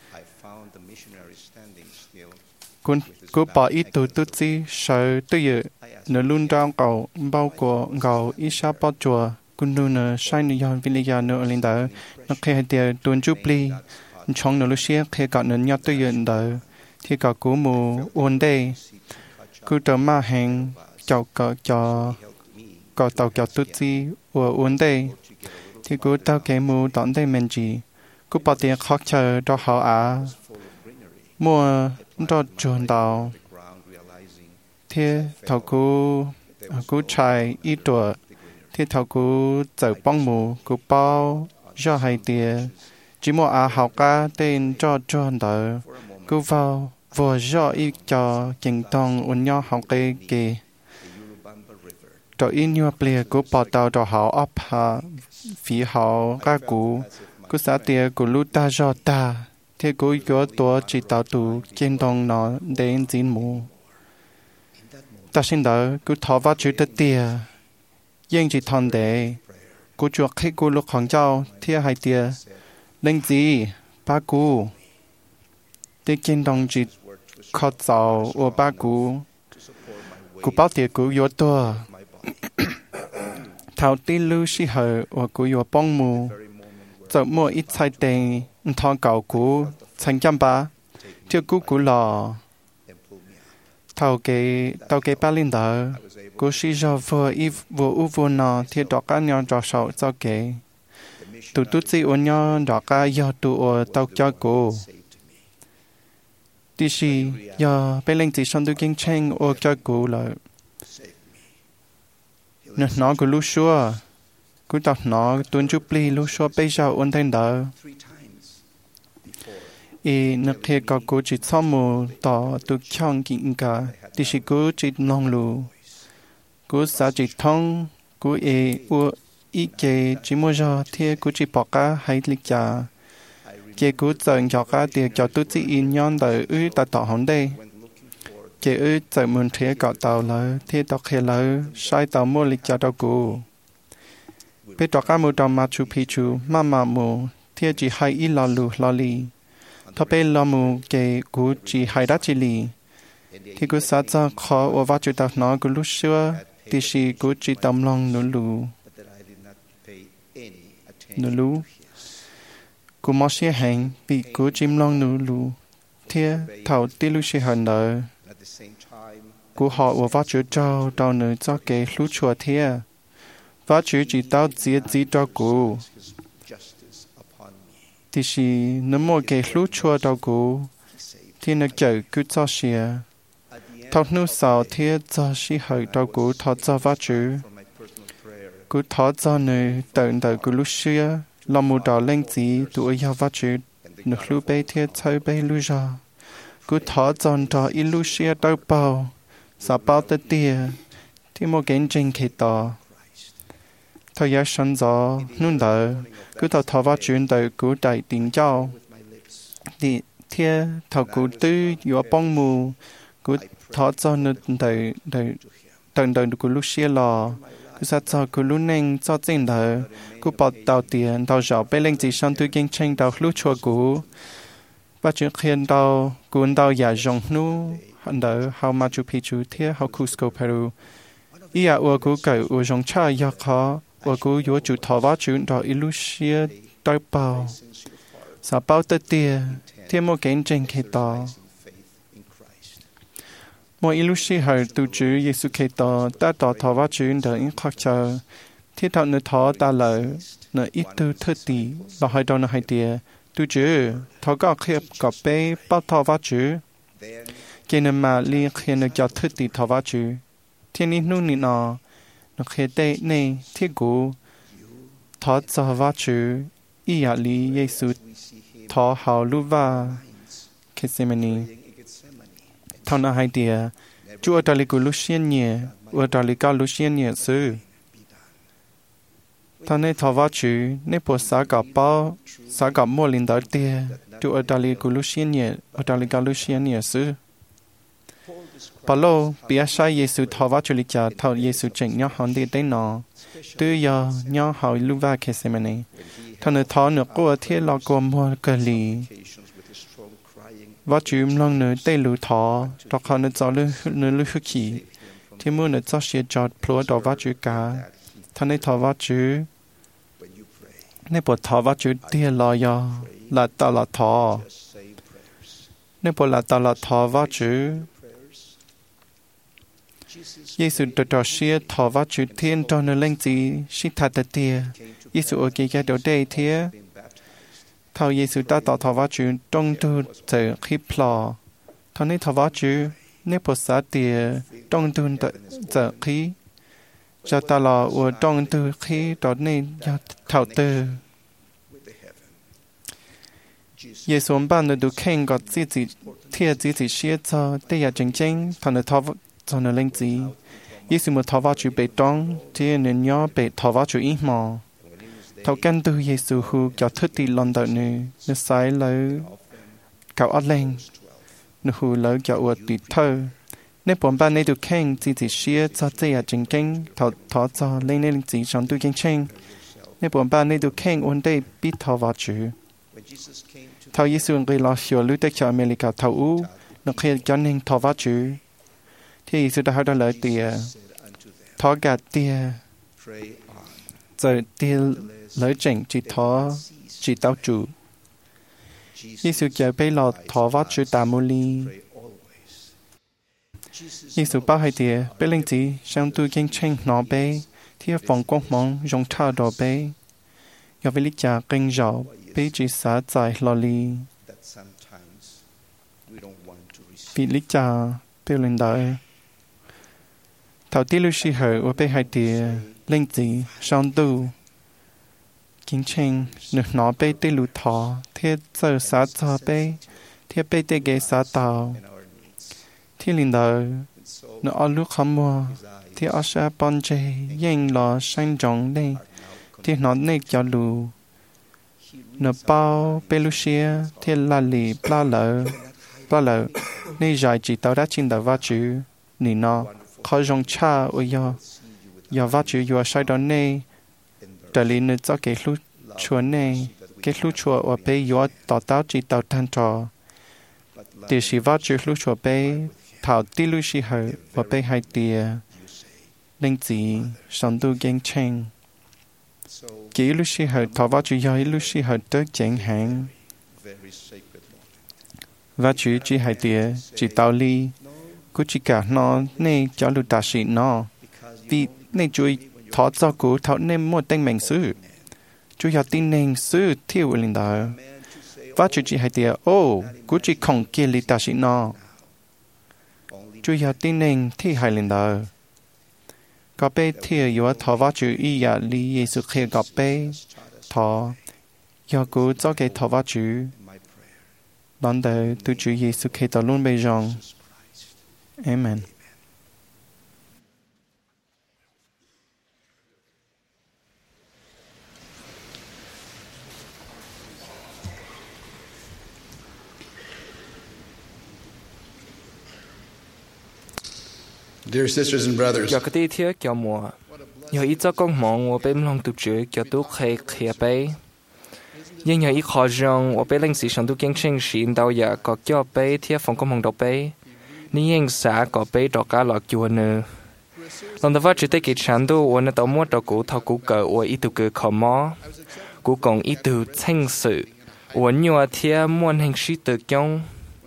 K: กูกูปออีตูตุจีเสือตัวเยอะเนื้อลุ่นดาวเก่าเบากว่าเก่าอีชาปอจัวกุนดูเนอใช้นิยามวิทยาเนอลินเดอร์นักเขียนเดียตุนจูปลีช่องเนลุเชียเขียกับเนื้อยัดตัวเย็นเดอร์ที่กับกูมูอวนเดกูเติมมาแหงเจ้าก็จอก็เต่าเจ้าตุจีวัวอวนเดที่กูเต่าเกมูตอนเดเมนจีกูปฏิคักเจอดอกหาอามัวดอจวนดาวเที่เท่ากูกูชายอีตัวที่เท่ากูเจอป้องมูกูเป้าย่อให้เตียchỉ mua à học cả tên cho cho đỡ cứ vào vừa do ít cho chính tông uốn nhau học cái kì cho in nhau bìa cứ bỏ tàu cho họ ấp hà phí họ các cú cứ xã tiề cứ lú ta cho ta thì cứ cóตัวchỉ tàu tụ chính tông nó đến chín mù ta xin đỡ cứ thọ vào chữ tết tiề nhưng chỉ thon để cứ chuộc khi cứ lúc hoàng châu thì hai tiề linh gì ba cú để kinh đồng chỉ khó giàu ở ba cú cú bao tiền cú yếu to thảo tin lưu sĩ hở ở cú yếu bông mù giờ mua ít sai tiền thằng cậu cú thành trăm ba chưa cú cú lò thảo cái tàu cái ba linh đỡ cú sĩ do vừa ít vừa u vừa nọ thì đọc các nhau trò sầu cho cái tụ tụ si ôn nhau đỏ cá do tụ ở tàu cho cô, tí si do bên lên chỉ son tụ kinh tranh ở cho cô là, nó nó cứ lú xua, cứ đọc nó tuôn chụp li lú xua bây giờ ôn thanh đỡ, y nước kia có cô chỉ xong mù tỏ tụ chọn kinh cả, tí si cứ chỉ nong lù, cứ sao chỉ thông, cứ e u ý kê chỉ mua cho thiê cú chỉ bỏ cá hay lịch trả kê cú dần cho cá tiền cho tôi chỉ in nhon đời ư ta tỏ hòn đây kê ư dần muốn thiê cọ tàu lỡ thiê tàu khề lỡ sai tàu mua lịch trả tàu cú biết tàu cá mua tàu Machu Picchu mà mà mua thiê chỉ hay ít lò lù lò lì thọ bê lò mua kê cú chỉ hay đắt chỉ lì thì cú sát ra khó ở vắt chữ tàu nó cú lúc xưa thì chỉ cú chỉ tầm lòng nụ lù nụ lú, cú mò xe hành bị cú chim long nụ lú, thia thảo tê lú xe hận nợ, cú họ ở vắt chữ trâu trâu nợ cho cái lú chùa thia, vắt chữ chỉ tao giết giết cho cú, thì chỉ nếu mua cái lúa chua đâu cũ thì nó chở cứ cho xìa thọ nu sao thì cho xì hơi đâu cũ thọ cho vắt chữ cú thọ cho nơi tận tận cú lúc xưa làm một đạo lên gì tụi yêu vắt chữ nước lúa bé thì chơi bé lúa ra cú thọ cho cho ít lúa xưa đâu bao sao bao tới tia thì một cái chân khi to thời gian sẵn gió nun đỡ cứ thọ thọ vắt chữ tới cú đại tiếng giao thì thia thọ cú tư yếu bông mù cú thọ cho nơi tới tới tận tận cú lúc xưa lò cứ sát cho cú lúc neng cho chính đỡ cú bỏ tàu tiền tàu giỏ bé lên chỉ sang tôi kinh tranh tàu lúc chua cú và chuyện khiến tàu cú tàu giả rong nu hắn đỡ how Machu Picchu thia how Cusco Peru ý à ua cú cởi ua rong cha ya khó ua cú yếu chủ thọ vá chuyện đó Ilusia tàu bao sao bao tơ tia thia một cái tranh khi to mỗi Ilusia hơi tu chữ Giêsu Kitô ta tỏ thọ vá chuyện đó in khắc chờ thiết thọ nơi thọ ta lợi nơi ít tu thơ tì là hai đầu nơi hai tia tu chữ thọ có khiếp có bé bao thọ vá chữ cái nơi mà liên khi nơi cho thơ tì thọ vá chữ thiên nhiên nu nị nọ nó khi tê này thiết cũ thọ cho vá chữ ý ạ lý Giêsu thọ hào lưu va Gethsemane thọ nơi hai tia Chúa ta lấy cú Lucian nhẹ Chúa ta lấy cao Lucian nhẹ sư thọ nơi thọ vá chữ nơi bộ xã cả bao xã cả mua linh đỡ tia Chúa ta lấy cú Lucian nhẹ Chúa ta lấy cao Lucian nhẹ sư Paulo bia sai Giêsu thọ vá chữ lịch trả thọ Giêsu chỉnh nhau hòn đi đến nọ tư giờ nhau hào lưu va Gethsemane thọ nơi thọ nửa cô thiết lo cô mua cờ lì vá chữ long nơi tây lù thọ đọc họ nơi gió lư nơi lư hư khí thì mua nơi gió xìa giọt plua đỏ vá chữ cá thọ nơi thọ vá chữ nơi bộ thọ vá chữ tia lo yo là tạo là thọ nơi bộ là tạo là thọ vá chữ Giêsu đỡ đỡ xìa thọ vá chữ thiên cho nơi lên gì xí thật tờ tia Giêsu ở kia đỡ đây thía thọ Giêsu ta tỏ thọ vá chữ trong tu giờ khi plò thọ nơi thọ vá chữ nơi bộ xã tia trong tu giờ khi cho ta lò ở trong tu khi đó nên thảo tư Giêsu ban được khen gọt gì gì thiệt gì gì xia cho đây là chính chính thọ nơi thọ cho nơi lên gì Giêsu một thọ vá chữ bề trong thì nên nhớ bề thọ vá chữ ít mò thọ căn tu Giêsu hu cho thức thì lần đầu nữa nó sai lỡ cạo ớt lên nó hu lỡ cho uất tùy thơ nếu bọn bạn này được khen gì gì xia cho đây là chính kinh thọ thọ cho lên lên gì trong tu kinh tranh nếu bọn bạn này được khen ổn đây biết thọ vá chữ thọ Giêsu người lo hiểu lưu tích cho America thọ u nó khen cho nên thọ vá chữ thì Giêsu đã hỏi đó lời tìa thọ gạt tìa giờ tìa lời chỉnh chỉ thọ chỉ tao chủ Giêsu chờ bây lọ thọ vắt chữ tà mô ly Giêsu bao hai tìa bây linh chỉ sang tu kinh tranh nó bê thì phòng quang mong rong thao đỏ bê do với lịch trả kinh rõ bê chỉ xá dài lò ly vì lịch trả bê linh đợi thảo tí lưu sĩ hở ở bê hai tìa linh chỉ sang tu kinh tranh nước nó bê tê lù thọ thiết giờ xá cho bê thiết bê tê ghé xá tàu thiết linh đời nó ở lúc khám mua thiết ở xa bọn chê yên lò xanh trọng đây thiết nó nê cho lù nó bao bê lù xia thiết là lì bla lỡ bla lỡ nê dài chỉ tàu đã chín đảo vá chữ nì nó khó rong cha ôi yo yo vá chữ yo sai đó nê trở lên nơi cho cái lúc chúa này cái lúc chúa ở bên yếu tỏ tao chỉ tao thanh trò thì chỉ vắt chữ lúc chúa bên thảo tí lúc chỉ hở ở bên hai tia linh gì sống tu ghen tranh kỹ lúc chỉ hở thảo vắt chữ yếu lúc chỉ hở tới chẳng hạn vắt chữ chỉ hai tia chỉ tao ly cứ chỉ cả nó này cho lúc ta sĩ nó vì này chui thọ cho cú thọ nên một tên mệnh sư chú要tin nên sư thiêu linh đạo và chú chỉ hay tiệt ô cú chỉ không kia li ta sĩ nó chú ya tin nên thì hay lên đó có bé thì yếu thọ và chú ý ya li Giêsu khi có bé thọ ya cú cho cái thọ và chú đón đời từ chú Giêsu khi ta luôn bây giờ Amen.
L: Dear sisters and brothers,
B: cho cái tí thiết cho mùa nhờ ít cho con mong我被lòng tu chữ cho tu khai khai bay nhưng nhờ ít khó rằng我被linh sĩ上tu kinh sinh xin đào ya có cho bay thiết phòng công mong đào bay ni yên xã có bay đào cá lọt chùa nữa lòng ta phát chỉ tới cái chán tu我那到末到古头古个我一度个考么古讲一度清sự我nhờ thiết muốn hình sĩ tự công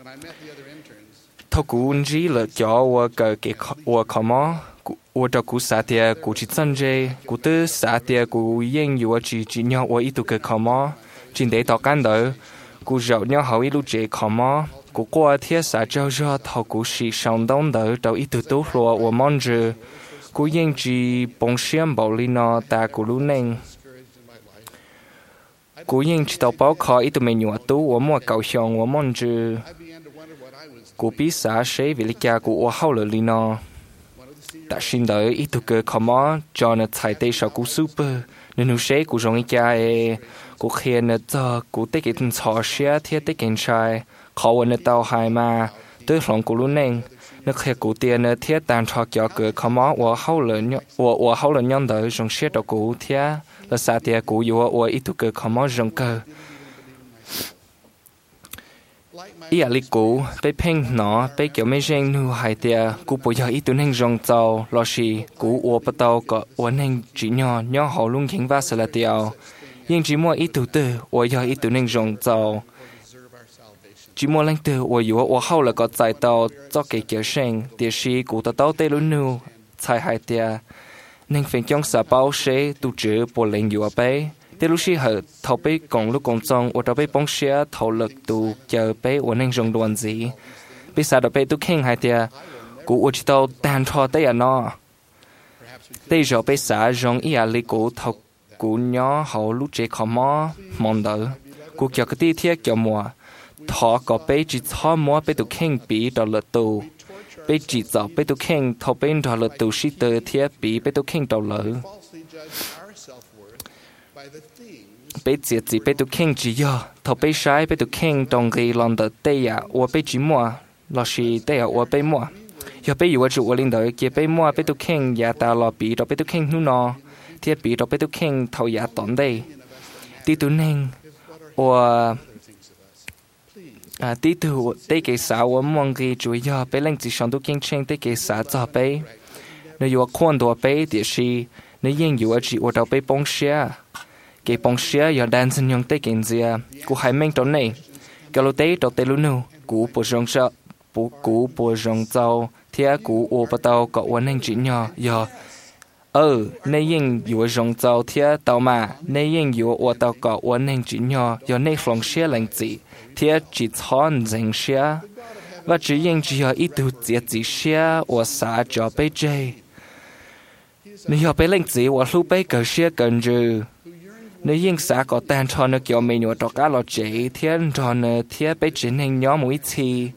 B: thâu cú chỉ là cho我个给我考么我找古啥的古去真着古的啥的古应有我只只鸟我一度个考么真得到干的古绕鸟好一路这考么古过天啥招热头古是上东的到一度都说我忙着古应只帮先保利呢大古路能古应只到包考一度没牛都我莫高兴我忙着古比啥谁为了家古我好了里呢ta xin đợi ít tu cơ khó mó cho nó thay tay sau cú super nên nó sẽ cú rong ít cái cú khen nó cho cú tết cái thằng chó xe thiết tết cái trai khó quên nó tàu hai mà tới lòng cú luôn nên nó khen cú tiền nó thiết tàn cho cho cơ khó mó và hậu lớn và và hậu lớn nhân đợi rong xe đầu cú thiết là sao tiền cú yêu và ít tu cơ khó mó rong cơ ý là cũ被骗nó被叫咩人nu hay tiệt cũ bây giờ ít tuần hình rong trâu lo gì cũ我不到个我能只鸟鸟好luôn khiến va sợ là tiêu nhưng chỉ mua ít tu tư我要ít tuần hình rong trâu chỉ mua lên từ我以为我好了个在到做给叫声但是cũ到到对luôn nu才hay tiệt nên phải trong xã bảo sẽ tu chữ bộ lệnh yếu béแต่ลูกชีเหอเขาไปกงลูกกงจงว่าเราไปป้องเชียเขาเลิกตูเจอไปวันนึงจงดวนสีไปสาดไปตุกเข่งหายเดียกูอุจิตเอาแตนทอได้ยนอได้จะไปสาจงอีอาลิกูเขากูย้อเขาลูกเจขมอมองเดอกูเกี่ยวกับที่เที่ยเกี่ยวมัวทอก็ไปจิตทอมัวไปตุกเข่งปีดอลเลตูไปจิตจ่อไปตุกเข่งเขาเป็นดอลเลตูชิเตอเที่ยปีไปตุกเข่งดอลเล被自己被都看只要，头被晒被都看当个浪的对呀，我被寂寞，老是对呀我被摸，要被有我主我领导也被摸被都看呀大老比到被都看นู่นนอที่比到被都看头呀当的，地图能我啊地图得给啥我忘记主要被领子上都看清得给啥早被，那有看多被的是那应有我只我到被帮下。cái bông xia giờ đang sinh nhung tới kiện gì cụ hai mình trong này cái lô tế trong tế luôn nu cụ bổ rong sợ cụ cụ bổ rong giàu thì cụ ô bắt đầu có vấn hành chỉ nhỏ giờ ờ nay yên yếu rong giàu thì tàu mà nay yên yếu ô tàu có vấn hành chỉ nhỏ giờ nay phong xia lạnh gì thì chỉ chọn dành xia và chỉ yên chỉ ở ít tu diệt gì xia ô xã cho bây giờ nếu bây lạnh gì ô lúc bây giờ xia cần chứ nếu yên xã có tàn cho nó kiểu mình nhớ cho cá lọ chế thiên cho nó thiên bị chuyển hình nhóm mũi chi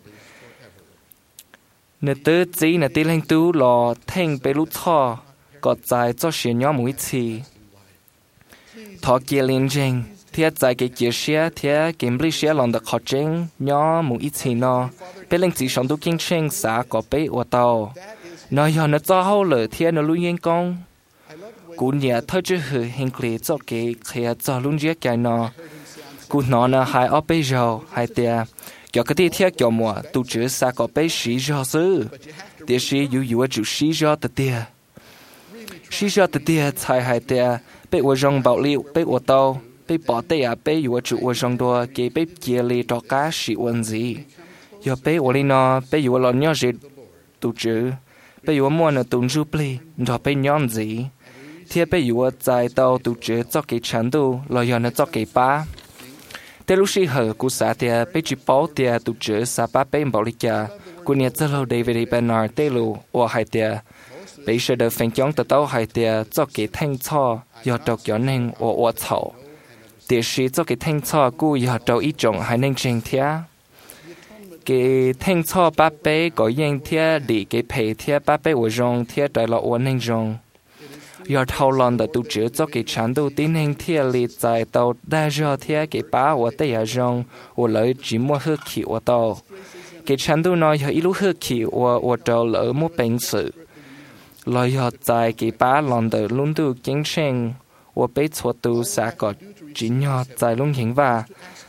B: nếu tư chỉ nếu tư lên tu lọ thanh bị lút thọ có dài cho chuyển nhóm mũi chi thọ kia liên trình thiên dài cái kia xe thiên kiếm lý xe lòng được khó trình nhóm mũi chi nó bị lên chỉ sống tu kinh trình xã có bị ở tàu nó giờ nó cho hậu lửa thiên nó luôn yên công cú nhà thôi chứ hử hình lệ cho cái khía cho luôn giết cái nó cú nó là hai ở bây giờ hai tia cho cái tia kiểu mùa tu chữ sa có bây sĩ do sư tia sĩ yu yu chữ sĩ do tự tia sĩ do tự tia sai hai tia bị ở trong bảo liệu bị ở tàu bị bỏ tia bị yu chữ ở trong đua cái bị chia lì cho cá sĩ quân gì giờ bị ở đây nó bị yu lo nhớ gì tu chữ bị yu mua nó tu chữ pli rồi bị nhon gì thiết bây giờ tại tàu tụ chế cho cái chán tu lo giờ nó cho cái ba Thế lúc xí hở cú xã tia bé chỉ bảo tia tụ chữ xã ba bé bảo lý kia cú nhớ cho lâu David Bernard tê lù ô hai tia bé sẽ được phèn chống từ tàu hai tia cho cái thanh cho do đầu kiểu nên ô ô thầu tia sĩ cho cái thanh cho cú do đầu ít trồng hai nên trình thia cái thanh cho ba bé có yên thia đi cái pay thia ba bé ô rong thia đại lọ ô nên rong do thâu lần的都只做给全都进行贴里在到大热贴给把我的也让我来寂寞喝起我到给全都呢要一路喝起我我到了没本事来要在给把lần的轮都经常我被错都三个只要在龙行吧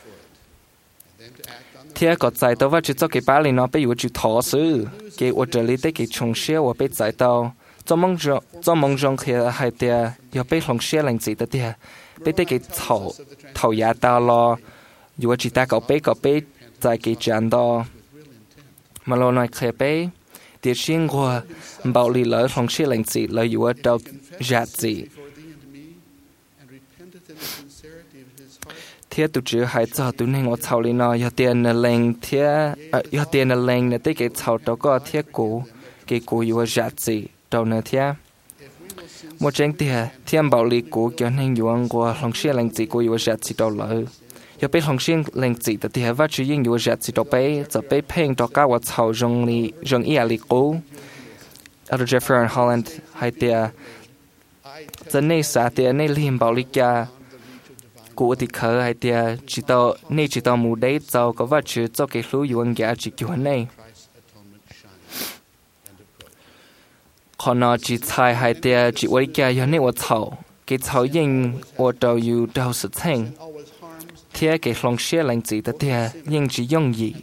B: 贴个在到我只做给把里呢被我去投诉给我这里的给重写我被在到做梦中做梦中其實係啲要俾同些零字的啲，俾啲嘅頭頭也到咯，如果只打個俾個俾就係幾賺多，mà lo nói khẽ bé, địa xin qua bảo lý lỡ同些零字lỡ如果到giá trị. Thiết tụ chữ hãy cho tụ nên ngọt thảo lý nó, yêu tiền là lệnh thiết, yêu tiền là lệnh là tích cái thảo đó có thiết cũ, cái cũ yêu giá trị. Đầu nữa thia một tranh tia thiên bảo lý của kiểu nên dùng của lòng xe lệnh chỉ của yêu giá trị đầu lợi yêu biết lòng xe lệnh chỉ từ tia và chỉ dùng yêu giá trị đầu bé giờ bé phèn cho cả vật thảo dùng lý dùng ý lý cũ ở Jeffrey Holland hay tia giờ này xã tia này liên bảo lý kia của thì khởi hay tia chỉ tao này chỉ tao mù đấy tao có vật chữ cho cái lũ dùng giá trị kiểu này còn nó chỉ thay hai tia chỉ với cái như này của thảo cái thảo nhưng ở đầu yêu đầu sự thành thế cái lòng xe lạnh chỉ tới tia nhưng chỉ dùng gì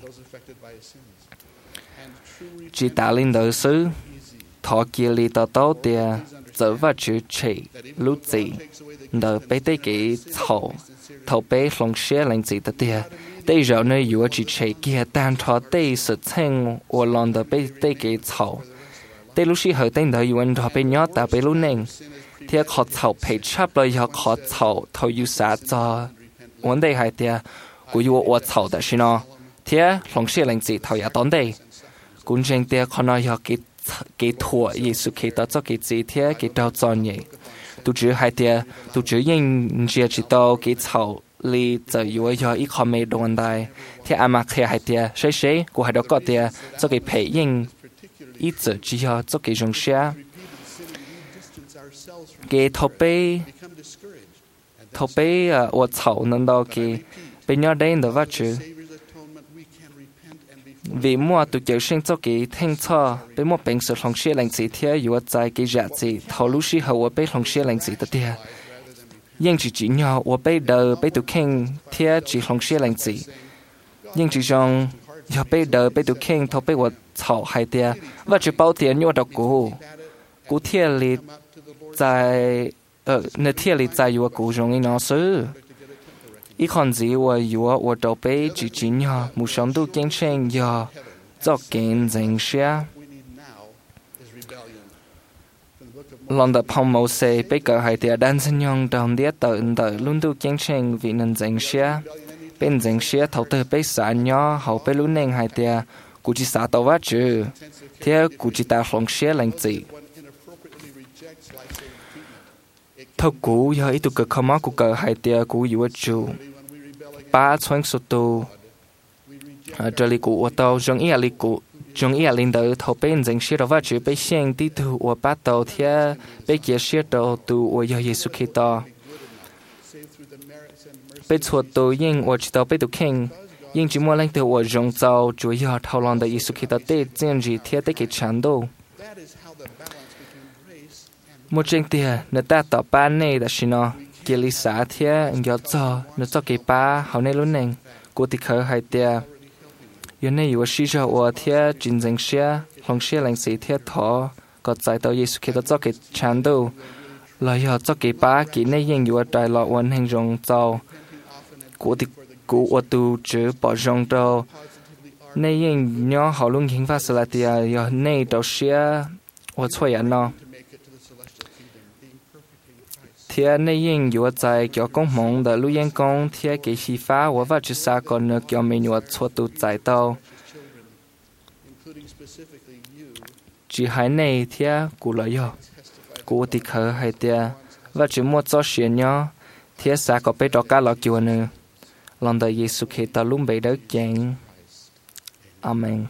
B: chỉ ta lên đời xứ thọ kia li tao tao tia trở vào chữ chỉ lúc gì đời bé tới cái thảo thảo bé lòng xe lạnh chỉ tới tia đây giờ nơi yêu chỉ chỉ kia tan thọ đây sự thành ở lòng đời bé tới cái thảo tê lúc xí hở tên đời yuan thọ bên nhớ ta bên lúc neng, thiệt khó thảo phải chấp lời họ khó thảo thầu yêu xã cho vấn đề hay thiệt, cú yêu ở thảo đó xí nó, thiệt lòng xe lạnh gì thảo ya đón đây, cũng chẳng thiệt khó nói họ cái cái thua Giêsu khi đó cho cái gì thiệt cái đau chọn nhỉ, tu chỉ hay thiệt tu chỉ những chỉ chỉ đau cái thảo li giờ yêu họ ít khó mấy vấn đề, thiệt à mà khi hay thiệt sẽ sẽ cú hay đó có thiệt cho cái phải những ít giờ chỉ cho cho cái dòng xe cái thầu bê thầu bê ở thầu nên đó cái bên nhau đây đó vắt chứ vì mua tụi kiểu sinh cho cái thanh cho bên mua bệnh sự lòng xe lạnh gì thế yêu tại cái giá trị thầu lúc xí hậu bên lòng xe lạnh gì đó thế nhưng chỉ chỉ nhau ở bên đời bên tụi khen thế chỉ lòng xe lạnh gì nhưng chỉ trong giờ bây giờ bây tụi khen thầu bây giờ thảo hay tia và chỉ bao tiền nhau đâu cũ cũ thiệt li tại ờ nơi thiệt li tại yêu cũ trong cái nó xứ ít con gì và yêu và đâu bây chỉ chỉ nhau một sống tu kiến tranh giờ cho kiến danh xe lần đầu phong mẫu xe bây giờ hay tia đan sinh nhung đồng địa tự tự luôn tu kiến tranh vì nên danh xe bên danh xe thầu từ bây xã nhỏ hậu bây lúc nên hay tia cú chỉ xã tàu vắt chứ, thế cú chỉ ta lòng xe lạnh gì, thâu cú giờ ít tụ cực không mắc cú cờ hai tia cú yêu chủ, ba chuyến số tu,这里cú我到中意里cú中意领导头边正式的话就被先地图我把到天被解释到tu我要耶稣基督，被错tu因我知道被tu king。因只莫领导我荣造主要讨论的耶稣基督的真理贴的给程度。một trên tia người ta tỏ ba này là gì nó kia lý xã thế nhớ cho nó cho cái ba hậu này luôn nè cô thì khởi hai tia giờ này yêu sĩ cho ở thế chính danh xe lòng xe lành sĩ thế thọ có giải tàu Giêsu Kitô cho cái trình độ là giờ cho cái ba cái nàyยังอยู่tại lọวันแห่งรงเจ้าcô thì cô ở tu chữ bỏ rong đâu nàyยังnhỏ họ luôn hiện phát là tia giờ này đâu xe ở chơi anh nó Thia nay yin yuwa zai kyo kong mong da lu yen kong thia ke hi fa wa va chi sa ko ne kyo me nyuwa chua tu zai tao. Chỉ hai này thia cụ lợi yo. Cụ thì khờ hai tia và chỉ mua cho xuyên nhau thia sa có bé đó cá lọ kiều nữa. Lòng đời Giêsu Kitô luôn bị đỡ chán. Amen.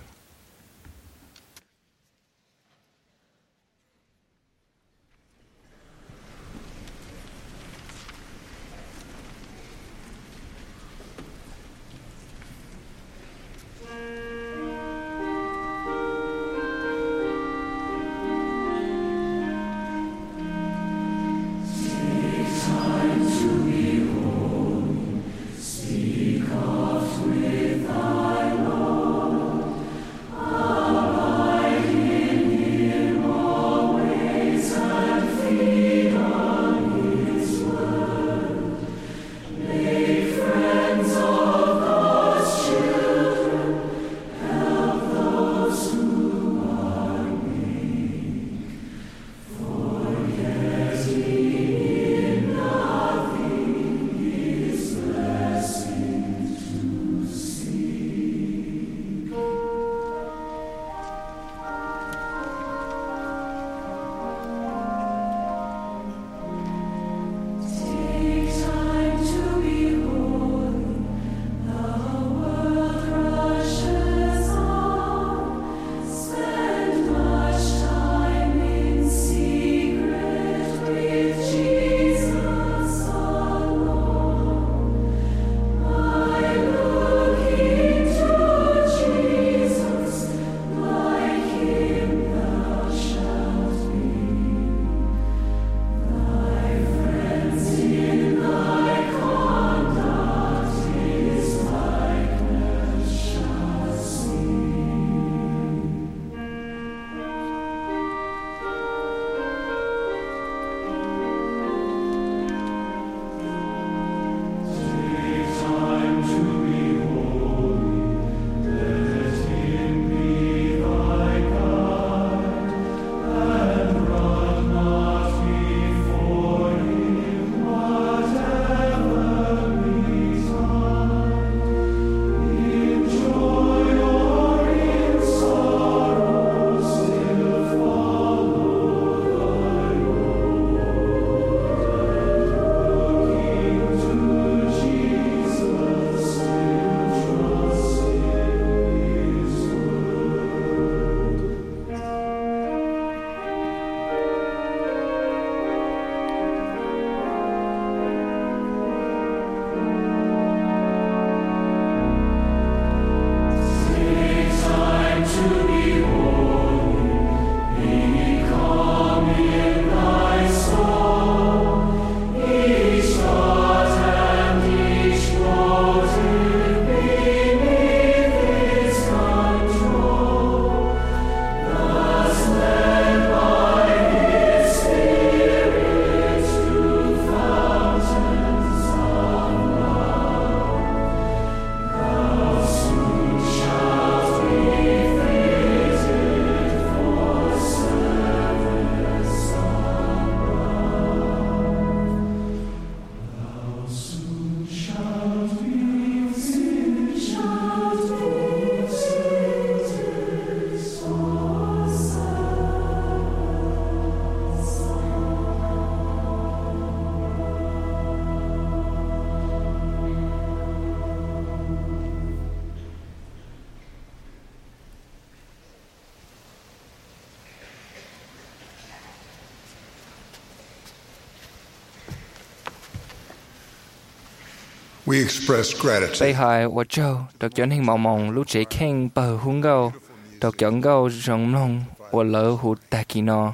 C: We express gratitude.
B: Bây hai wa châu được chọn hình màu mong lúc chế khen bờ hung gâu được chọn gâu rong long wa lỡ hụt ta kỳ no.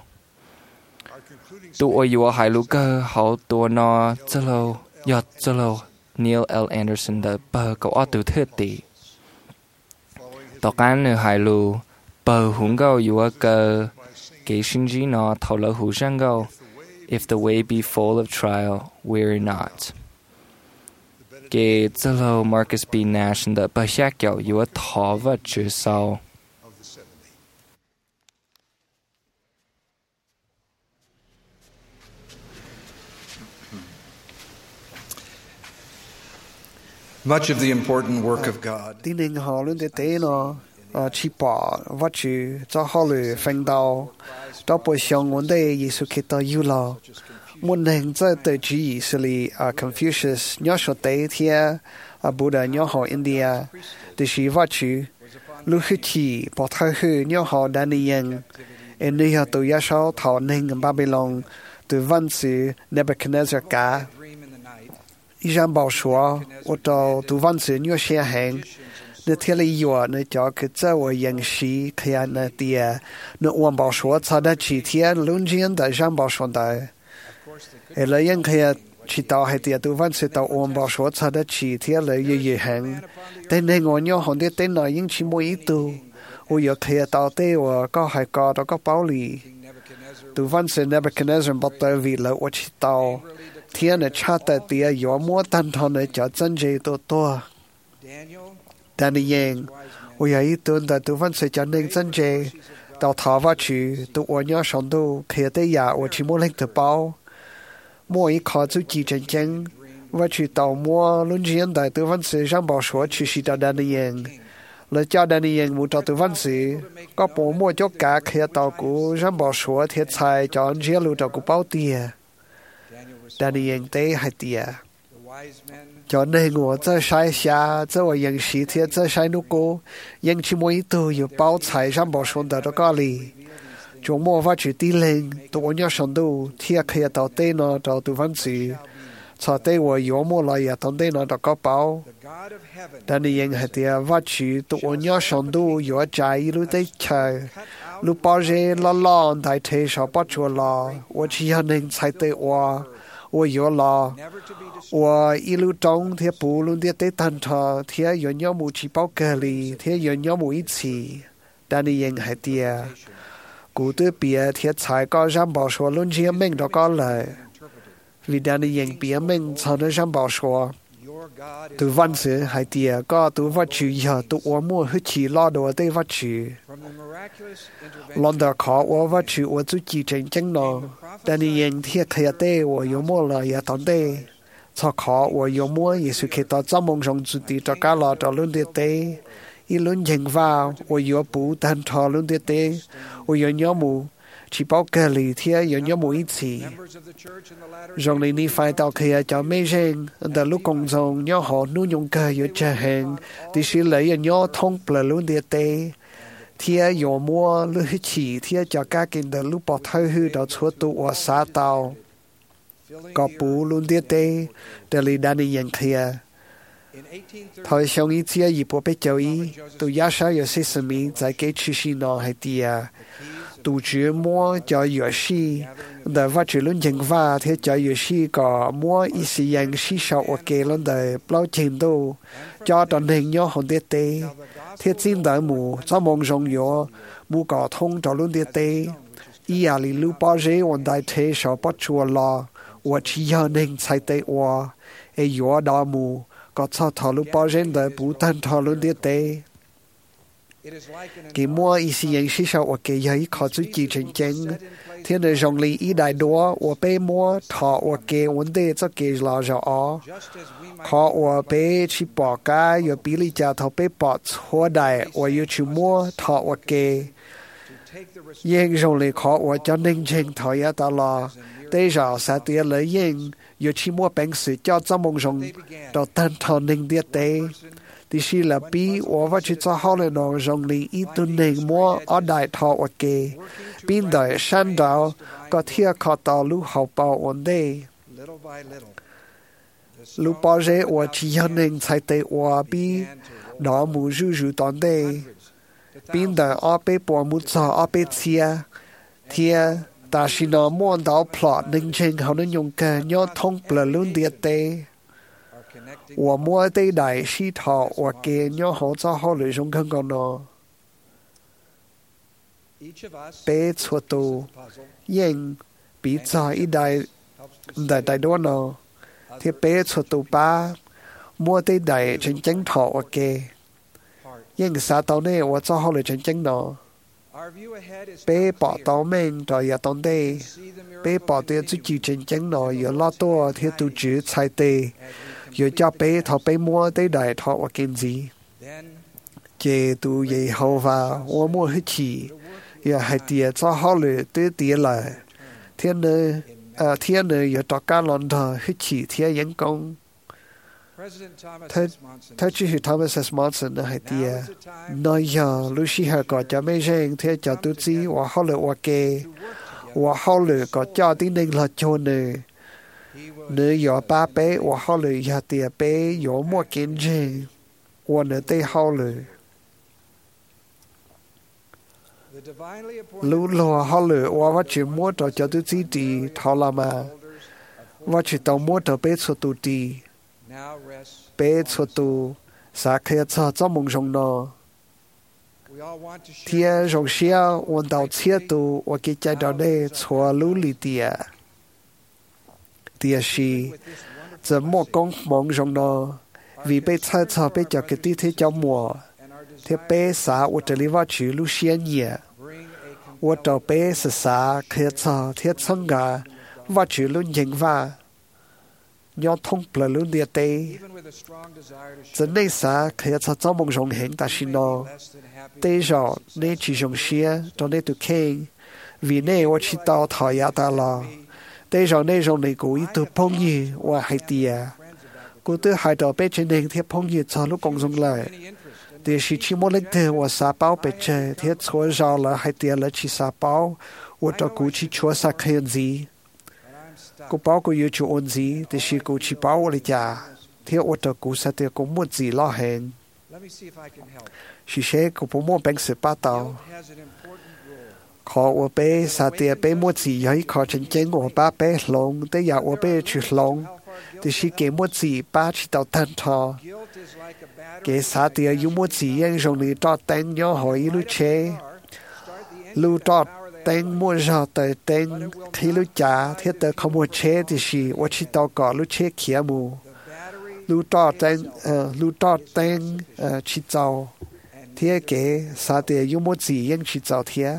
B: Tu oi yua hai lu cơ hậu tua no chơ lâu yọt chơ lâu Neil L. Anderson đã bờ cậu ở từ thế tỷ. Tỏ cán nữ hai lu bờ hung gâu yua cơ kế sinh trí no thầu lỡ hụ sang gâu. If the way be full of trial, weary not. Kế chơ lâu Marcus B. Nash đã bờ xác kẹo yua thó vật chữ sau.
J: Much of the important work of God
L: tin nên họ luôn để tế nó chỉ bỏ vật chủ cho họ lử phanh đầu đó bộ xong vấn đề Giêsu Kitô yêu lo muốn hình cho tự chỉ xử lý Confucius nhớ số tế thia Buddha nhớ họ India để chỉ vật chủ lúc khi chỉ bỏ thay hư nhớ họ Daniel em nơi họ tụ giá sáu thọ nên Babylon từ văn sự Nebuchadnezzar cả Jean bảo số ô tô từ văn sự nhớ xe hàng nếu thế là yếu nếu cho cái chỗ ở yên sĩ khi anh nói địa nếu ông bảo số sau đó chỉ thiên luôn chiến tại Jean bảo số đấy là yên khi chỉ tao hay địa từ văn sự tao ông bảo số sau đó chỉ thiên là yếu yếu hàng tên này ngồi nhau họ đi tên nói những chỉ mỗi ít tu ôi giờ khi tao tê và có hai có đó có bảo lý từ văn sự Nebuchadnezzar bắt đầu vì là ở chỉ tao thiên là cha tại địa yếu mua tan thon để cho chân dây to to Daniel ôi giờ ít tuần tại từ văn sự cho nên chân dây tao thảo vào chữ từ ở nhau sống tu khi tới nhà ở chỉ mua lên từ bao mua ít khó chú chỉ chân chân và chữ tao mua luôn chiến tại từ văn sự Jean bảo số chữ sĩ tao Daniel lời cho Daniel muốn cho từ văn sự có bộ mua cho cả khi tao của Jean bảo số thiệt sai cho anh chia lưu tao của bao tiền Daniel tế hai tiền cho nên ngồi在山下这我认识天在山路过认识每一度有包财上保送的到家里周末发去地灵到我家上度天可以到地呢到对方去查地我有么来也到地呢到个包但你认识的发去到我家上度有在一路在吃路包着拉拉在地上把住了我只要能猜对我我有了，我一路中贴不论贴对单车，贴有鸟木去包隔离，贴有鸟木一起，但你ยัง还贴，古对别贴才个上报说论些命都个来，vì但你ยัง别命才能上报说。từ văn sự hai tia có từ vật chủ giờ từ ở mua hết chỉ lo đồ tới vật chủ lần đó khó ở vật chủ ở chỗ chỉ chân chân nó但你ยังที่เคยได้我有么了也当ได้超khó我有么也是可以到在梦中之地到家了到轮的ได้一轮人话我有不但他轮的ได้我有鸟木chỉ bảo cái lý thiên有nhau mỗi次, rồi lý ni phải tạo kia cho mấy gen, từ lúc công dân nhau họ nuôi nhung cơ有trả hàng, thì sẽ lấy nhau thông bờ luôn địa tê, thiên有mua lúc chỉ thiên cho các kinh từ lúc bỏ thay hư đó chúa tu ở xã tàu, có bù luôn địa tê, để lý đàn nhận kia. Thời xong ý thiên gì bộ bê châu ý, tu giá sao有些什么在给出息呢还地tổ chức mua cho yếu sĩ để phát triển luôn chân và thế cho yếu sĩ có mua ý sĩ yang sĩ sau ở kế luôn để bao trình độ cho toàn hình nhau hồn địa tế thế xin đại mù cho mong rong yếu mù có thông cho luôn địa tế ý à lý lưu bao dễ ổn đại thế sau bắt chùa lo ở chỉ hiện hình sai tế ở ấy yếu đa mù có cho thọ lưu bao dễ để bù thân thọ luôn địa tế cái mua ý sĩ yang sĩ sau ở cái giấy khó chú chỉ chân chân thế nên dòng lý ý đại đua ở bên mua thọ ở cái vấn đề cho cái là rõ khó ở bên chỉ bỏ cái ở bên lý gia thọ bên bỏ hoa đại ở ở chỉ mua thọ ở cái nhưng dòng lý khó ở cho nên chân thọ ya ta là đây giờ sẽ tiền lấy nhưng ở chỉ mua bánh sự cho trong mong dòng đầu tiên thọ nên địa tế thì chỉ là bi ở và chỉ cho họ là nó dùng lý ý tuân nên mua ở đại thọ ở kề bên đời san đạo có thiệt khó tạo lúc học bảo ổn đề lúc bao giờ ở chỉ hiện nên sai tệ ở bi đó mù rủ rủ tòn đề bên đời ở bên bỏ mù cho ở bên chia thiệt ta chỉ nó mua đạo plot nên trên họ nên dùng cái nhớ thông bờ luôn địa tế我摸对来是头，我给鸟好早好内容看看咯。被错到，因比在一代代代多呢，ที่被错到吧，摸对来真正头我给，因啥到呢我早好内真正呢。被bỏ tao mình rồi giờ tao đây,被bỏ tiền chút chịu chân chân nó giờ lo to thì tu chữ sai tệ. giờ cho bé thọ bé mua tới đại thọ và kiến gì chế tu vậy hậu và我mua hết chỉ giờ hai tiệt cho họ lừa tới tiệt là thiên nơi à thiên nơi giờ cho cả lần thọ hết chỉ thiên nhân công thế thế chỉ là Thomas S. Monson là hai tiệt nói giờ Lucy hà có cho mấy riêng thế cho tu sĩ và họ lừa và kê và họ lừa có cho tiếng nên là cho nơi nơi giờ ba bé và họ lừa giờ tiệt bé giờ mua kiến gì và nơi tây họ lừa lúc lo họ lừa và vắt chuyện mua cho cho tu sĩ đi thảo làm mà vắt chuyện tàu mua cho bé số tu đi bé số tu sa khía cho cho mong trong nó thiên rong xiaวัน到切tu và cái trái đó đây xóa lũ lì tiệt tiệt是怎么讲梦中呢？vì被猜测被叫个地铁叫么？他被啥？我这里话去路线也，我到被是啥？可操他参加话去路人话，要通不了路的地，真的啥？可操做梦中行，但是呢，对着你去上些，到你都看，vì này 我去到讨厌他了。đây rồi này rồi này cũng ít phong như và hai tia, cũng từ hai đầu bên trên này thì phong như cho lúc công dụng lại, để chỉ chỉ một lần thứ và sa bao bên trên thì chúa giao là hai tia là chỉ sa bao, và cho cũng chỉ chúa sa khen gì, cũng bao cũng yêu chúa ôn gì, để chỉ cũng chỉ bao lại cha, thì và cho cũng sa tia cũng muốn gì lo hẹn, chỉ sẽ cũng muốn mua bánh sữa ba tàu. Khó ở bên sa tia bên mua gì ấy khó chân chân ở ba bên lòng tới giờ ở bên chữ lòng thì chỉ cái mua gì ba chỉ tàu thân thọ cái sa tia dùng mua gì anh dùng để cho tên nhau hỏi lưu chế lưu cho tên mua ra tới tên khi lưu trả thì tới không mua chế thì chỉ ở chỉ tàu có lưu chế kia mù lưu cho tên lưu cho tên chỉ tàu thì cái sa tia dùng mua gì anh chỉ tàu thì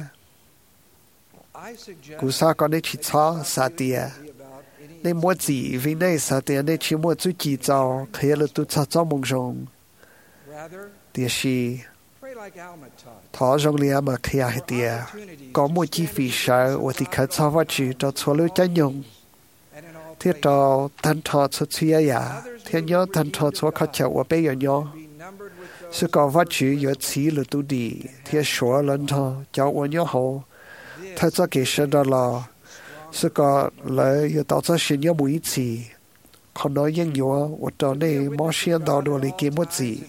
L: cú sa con này chỉ cho sa tia, này mua gì vì này sa tia này chỉ mua chút chỉ cho, khi là tu cho cho mong rong, thì là thọ rong liam mà khi ai tia, có một chi phí sợ, và thì khởi cho vật chữ cho số lượng chân dùng, thiết cho thân thọ số chia ya, thiết nhớ thân thọ số khởi chậu và bây giờ nhớ, sự có vật chữ giờ chỉ là tu đi, thiết số lần thọ cho và nhớ hậu. Thật ra cái sự đó là sự có lợi yêu tạo ra sự nhớ mũi gì còn nói những nhớ và cho nên mỗi sự đó đồ lý kiếm một gì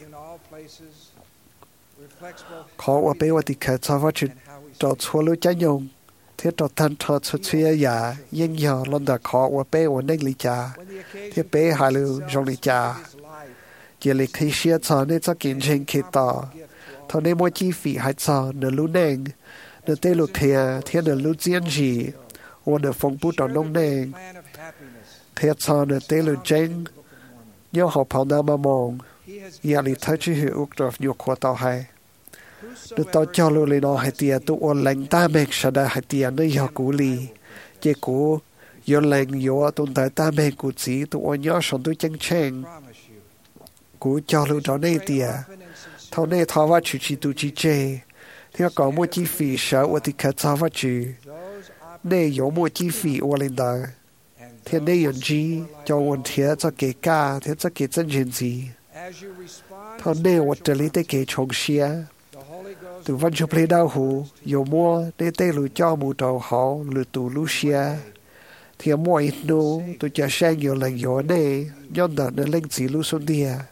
L: khó và bây giờ thì khởi cho phát triển cho xua lưu trái nhung thế cho thân thật xuất suy giả những nhớ lần đó khó và bây giờ nên lý trả thế bây hai lưu trong lý trả chỉ lý khi xưa cho nên cho kiến trình khi tỏ thôi nên mỗi chi phí hai cho nửa lưu nền nửa tê lục thìa thiên nửa lưu diễn gì và nửa phong bút ở nông nền thiệt cho nửa tê lục tranh nhớ học pháo nam mà mong giờ lý thấy chứ hiểu ước được nhiều khóa tàu hay nửa tàu cho lưu lý nó hai tìa tụ ổn lành ta mẹc sẽ đã hai tìa nơi giờ cú lì chế cú giờ lành giờ tụi tới ta mẹc cú chỉ tụ ổn nhớ sống tụi chân chênh cú cho lưu đó này tìa thâu này thao vào chủ chỉ tụ chỉ chê thì có một chi phí sợ và thì khởi cho vật chữ này có một chi phí và lên đó thì này dùng gì cho vấn thế cho cái cả thì cho cái chân chuyện gì thằng này và trợ lý tới cái trồng xia từ văn chụp lấy đau hù có mua để tới lựa cho một đầu họ lựa tụ lú xia thì mua ít nô tôi cho sang nhiều lần nhiều này nhon đợt nó lên chỉ lú xuống đi à.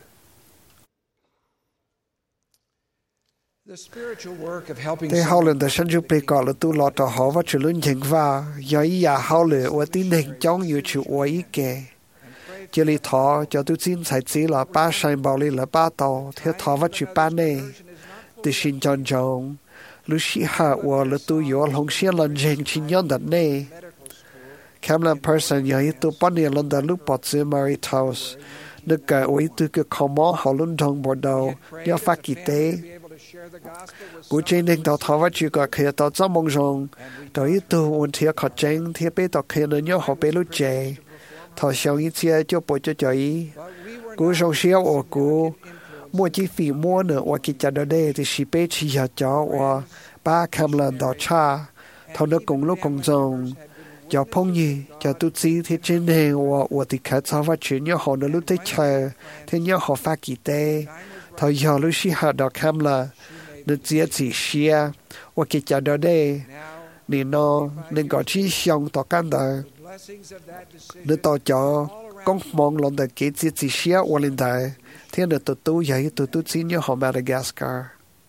L: Thế hậu lần đó sân chụp lấy gọi là tu lọt cho họ và chủ luôn nhận vào do ý giả hậu lửa và tin hình trong nhiều chủ của ý kề chỉ lý thọ cho tôi xin phải chỉ là ba sản bảo lý là ba tàu theo thọ và chủ ba này để xin chọn chọn lúc sĩ hạ và là tu yếu hồng xuyên lần dành chính nhân đặt này Cameron person do ý tu bắt nè lần đó lúc bọt dưới Maritos được cả ý tu cái khó mó họ luôn trong bộ đầu do phát kỳ tế cú trên đỉnh tàu thọ và chữ có khía tàu trong mong rong tàu ít tu ôn thiệt khó tránh thiệt bé tàu khía nữa nhớ họ bé lúc trẻ thọ sau ít chia cho bộ cho cho ý cú rong xiao ở cú mua chi phí mua nữa ở cái chợ đó đây thì chỉ bé chỉ giờ cho ở ba cam lần đó cha thâu nó cùng lúc cùng dòng cho phong gì cho tu sĩ thì trên này ở ở thì khởi sau phát triển nhau họ nó lúc tới chờ thì nhau họ phát kỳ tế thâu giờ lúc chỉ hạt đó cam là nó chỉ chỉ xia ở cái chợ đó đây nên nó nên có chi xong tao can đó nó tao cho con mong lần đầu cái chỉ chỉ xia ở lên đây thì nó tụt tụt vậy tụt tụt xin nhau họ Madagascar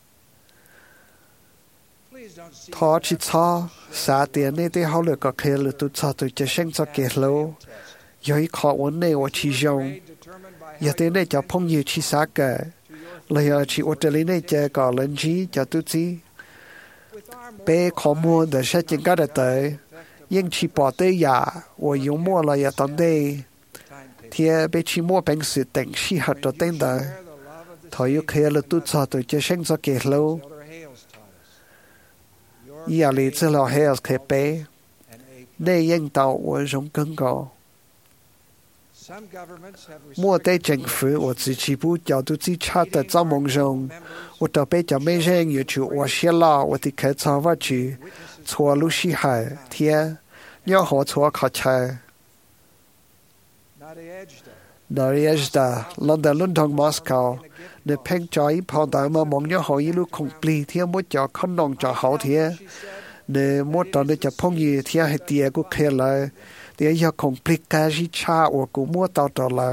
L: thọ chỉ thọ xã tiền này thì họ được có thể là tụt thọ tụt chỉ sinh cho kẻ lâu vậy khó vấn đề ở chỉ dùng giờ thế này cho phong nhiều chỉ xã cả là giờ chỉ ở đây này chỉ có lần chỉ cho tụt gì bé khó mua để sẽ chính cái đấy nhưng chỉ bỏ tới nhà và dùng mua là giờ tận đây thì bé chỉ mua bánh sự tỉnh chỉ hạt cho tên đó thôi yêu kia là tụt thọ tụt chỉ sinh cho kẻ lâu giờ lý chỉ là hay cái bé nên những tàu ở trong cơn gò mua tới chính phủ và自治部叫都只差的招梦中，我特别叫每人有去我写了我的开车我去，错路西海天，要好错考车。那也是的，伦敦伦敦 Moscow， 你平在一旁大嘛望要好一路 complete 天，冇叫可能就好天，你冇到你就碰遇天係第二個開來。để giờ complicated cha của cụ mua tàu trở lại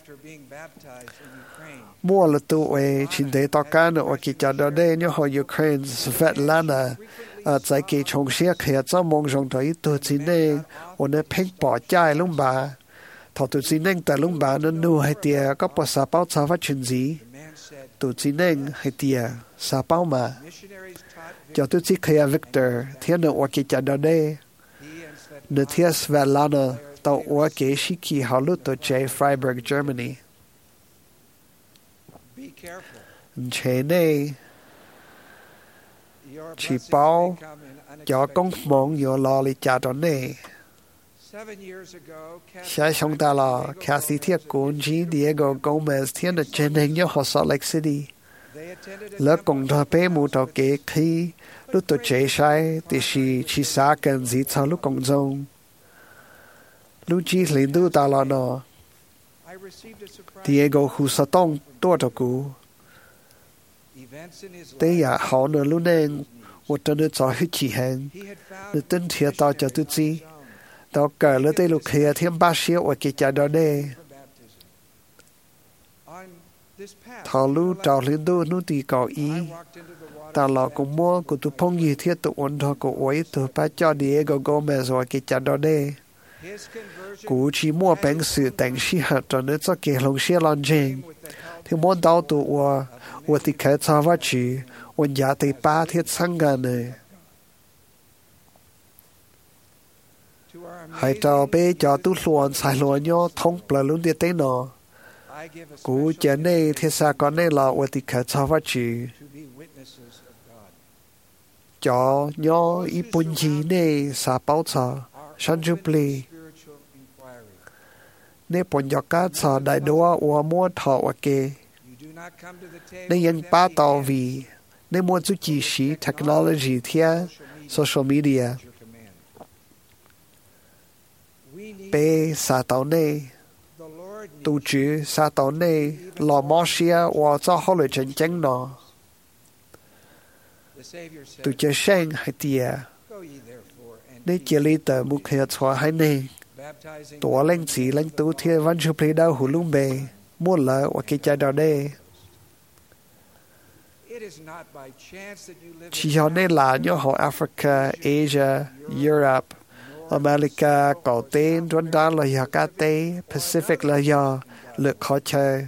L: mua là tụ về chính để tàu cá nữa ở cái chợ đó đây nhớ hồi Ukraine Svetlana ở tại cái trong xe kia cho mong rằng thấy tụ chính này ở nơi phèn bỏ chạy luôn bà thọ tụ chính này tại luôn bà nó nuôi hay tiệt có bỏ sa bao sao phát chuyện gì tụ chính này hay tiệt sa bao mà cho tụ chỉ kia Victor thiên nữa ở cái chợ đó đây Nữ thiết Svetlana tàu ở kế sĩ kỳ hào lúc tổ chế Freiburg, Germany. Chế này chỉ bảo cho công mong yếu lo lý trả đó này. Sẽ xong ta là khá sĩ thiết cuốn chí Diego Gomez thiên được trên hình như họ Salt Lake City. Lớp cùng thờ bế mù tàu kế khi lúc tôi chế sai thì chỉ chỉ xa cần gì sau lúc công dông lúc chỉ lên đu ta là nó Diego Husatong tôi cho cụ thế ya họ nữa lúc này một trận nữa cho hết chỉ hàng nữa tin thiệt tao cho tôi gì tao cởi lên tới lúc kia thêm ba xíu ở cái chợ đó đây thảo lưu trào lên đu nu thì có ý ta là cũng mua của tụi phong gì thiết tụi ổn thọ của ấy tụi ba cho Diego Gomez rồi cái chợ đó đây cú chỉ mua bánh sự đánh sĩ hạt cho nên cho cái lòng xe lan trên thì muốn đào tụi ở ở thì khai trả vật chỉ ở nhà thì ba thiết sang gần này hãy cho bé cho tụi luồn xài luồn nhau thông bờ luôn đi tới nó cú chuyện này thì sao con này là ở thì khai trả vật chỉ cho nhau ít bốn gì này sa bao giờ sáng chụp lì nếu bọn giặc cá sờ đại đua và mua thọ ở kề nếu những ba tàu vì nếu mua chút chỉ sĩ technology theo social media bé sa tàu này tổ chức sa tàu này là mỏ xia và cho họ lựa chọn chân nó tụ chơi sang hay tiệt nếu chỉ lý tờ mục hệ thoa hay này tổ lãnh chỉ lãnh tụ thiên văn chụp lấy đau hủ lung bề mua lỡ ở cái chợ đó đây chỉ họ nên là những họ Africa, Asia, Europe, America có tên tuần đó là do cá tế Pacific là do lượt khó chơi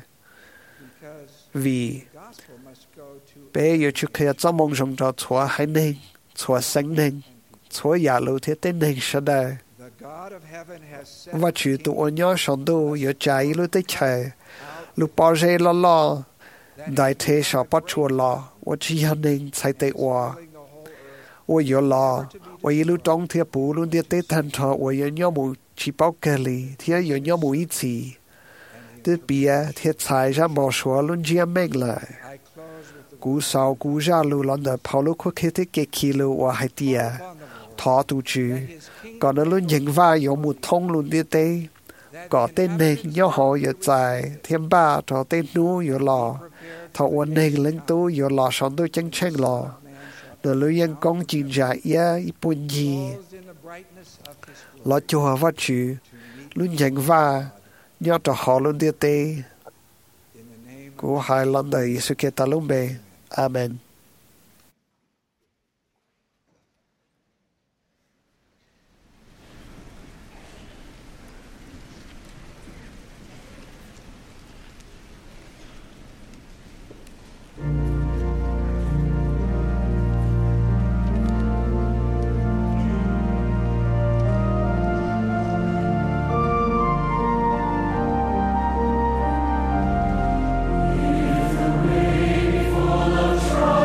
L: vì bây giờ chúng ta cho mong rằng cho chúa hay nên chúa sinh nên chúa giả lưu thiết tên nên sẽ đời và chủ tụ ở nhau sống đủ giờ trái lưu tới trời lúc bao giờ lo lo đại thế sẽ bắt chúa lo và chỉ hành nên sai tế hòa và giờ lo và lúc trong thiết bù luôn thiết tế thần thọ và giờ nhau mù chỉ bao kề lì thiết giờ nhau mù ít gì Tư bia thiệt sai ra bỏ xóa luôn chia mình lại. Cú sau cú ra lưu lon đờ Paulo khu khế thế kê kỳ lưu và hai tia. Thó tù chữ. Còn nó luôn nhận va yếu một thông luôn đi tê. Có tên nền nhỏ họ yếu dài. Thêm ba thó tên nú yếu lò. Thó ổn nền lên tu yếu lò sống tu chân chân lò. Nó lưu yên công trình giả ia ý bùn gì. Lọ chùa và chữ. Luôn nhận va. Nhớ cho họ luôn đi tê. Cú hai lần đời Giê-xu kê ta luôn bê. Amen.
M: Full of triumph.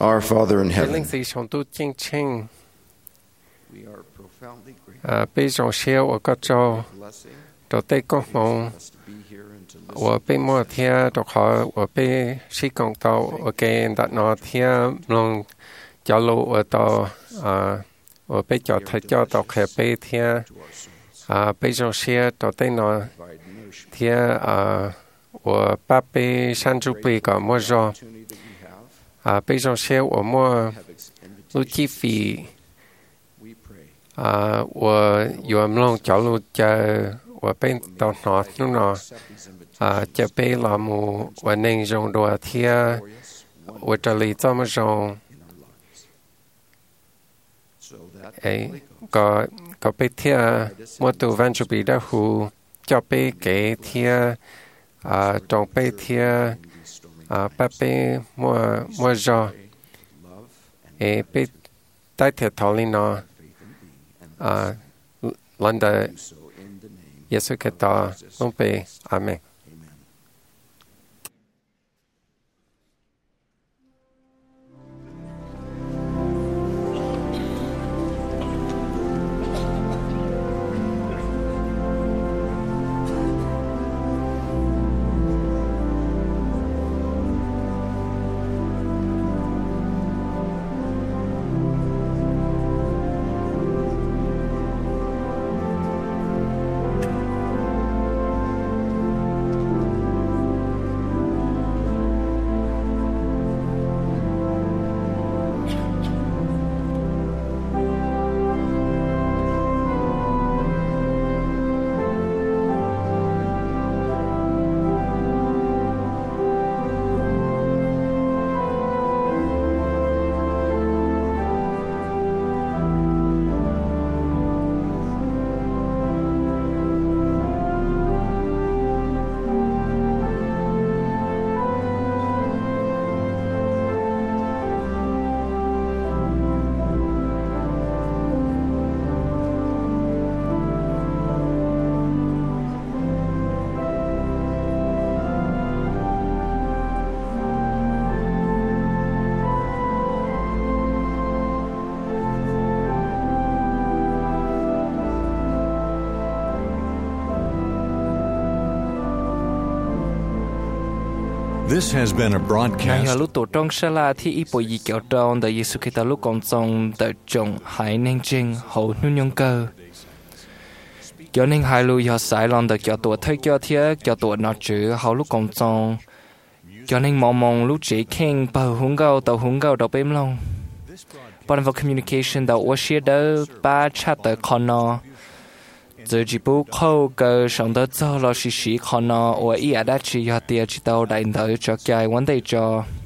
J: Our Father in heaven,
F: linh gì sống tu chính chính à bây giờ xéo ở các chỗ đầu tiên có mong ở bên mua thia đọc họ ở bên sĩ công tàu ở cái đặt nó thia lòng cho lô ở tàu à ở bên chỗ thấy cho tàu khép bên thia à bây giờ xéo đầu tiên nó thia à ở ba bên san chu bì có mua giò à bây giờ xéo ở mua lúc chi phí à ở有lòng cho lô chờ ở bên tàu nó nó nó à chờ bên là mù ở nên dùng đồ thia ở这里这么用ấy có có bên thia mua từ văn chủ bị đã hù cho bên cái thia à trong bên thia à ba bên mua mua giò ấy bên đại thiệt thảo linh nó à lần đó Giêsu Kitô luôn bị Amen.
A: This has been a
B: Ngày
A: broadcast.
B: lúc tổ trong sa la thì ít bồi gì kéo tròn tại Giêsu Kitô lúc còn sống tại trong hải nên trình hậu nương nhung cơ. Cho nên hai lưu họ sai lòng tại kéo tổ thấy kéo thiệt kéo tổ nó chữ hậu lúc còn sống. Cho nên mong mong lúc chỉ khen bờ hung gạo tàu hung gạo đầu bếm lòng. Bọn vào communication tàu ô xia đỡ ba chat tại con nó. Giờ chỉ bố khâu cơ sống đó cho lo xí xí con nó ở ý đã chỉ họ tiền chỉ tàu đại đời cho cái vấn đề cho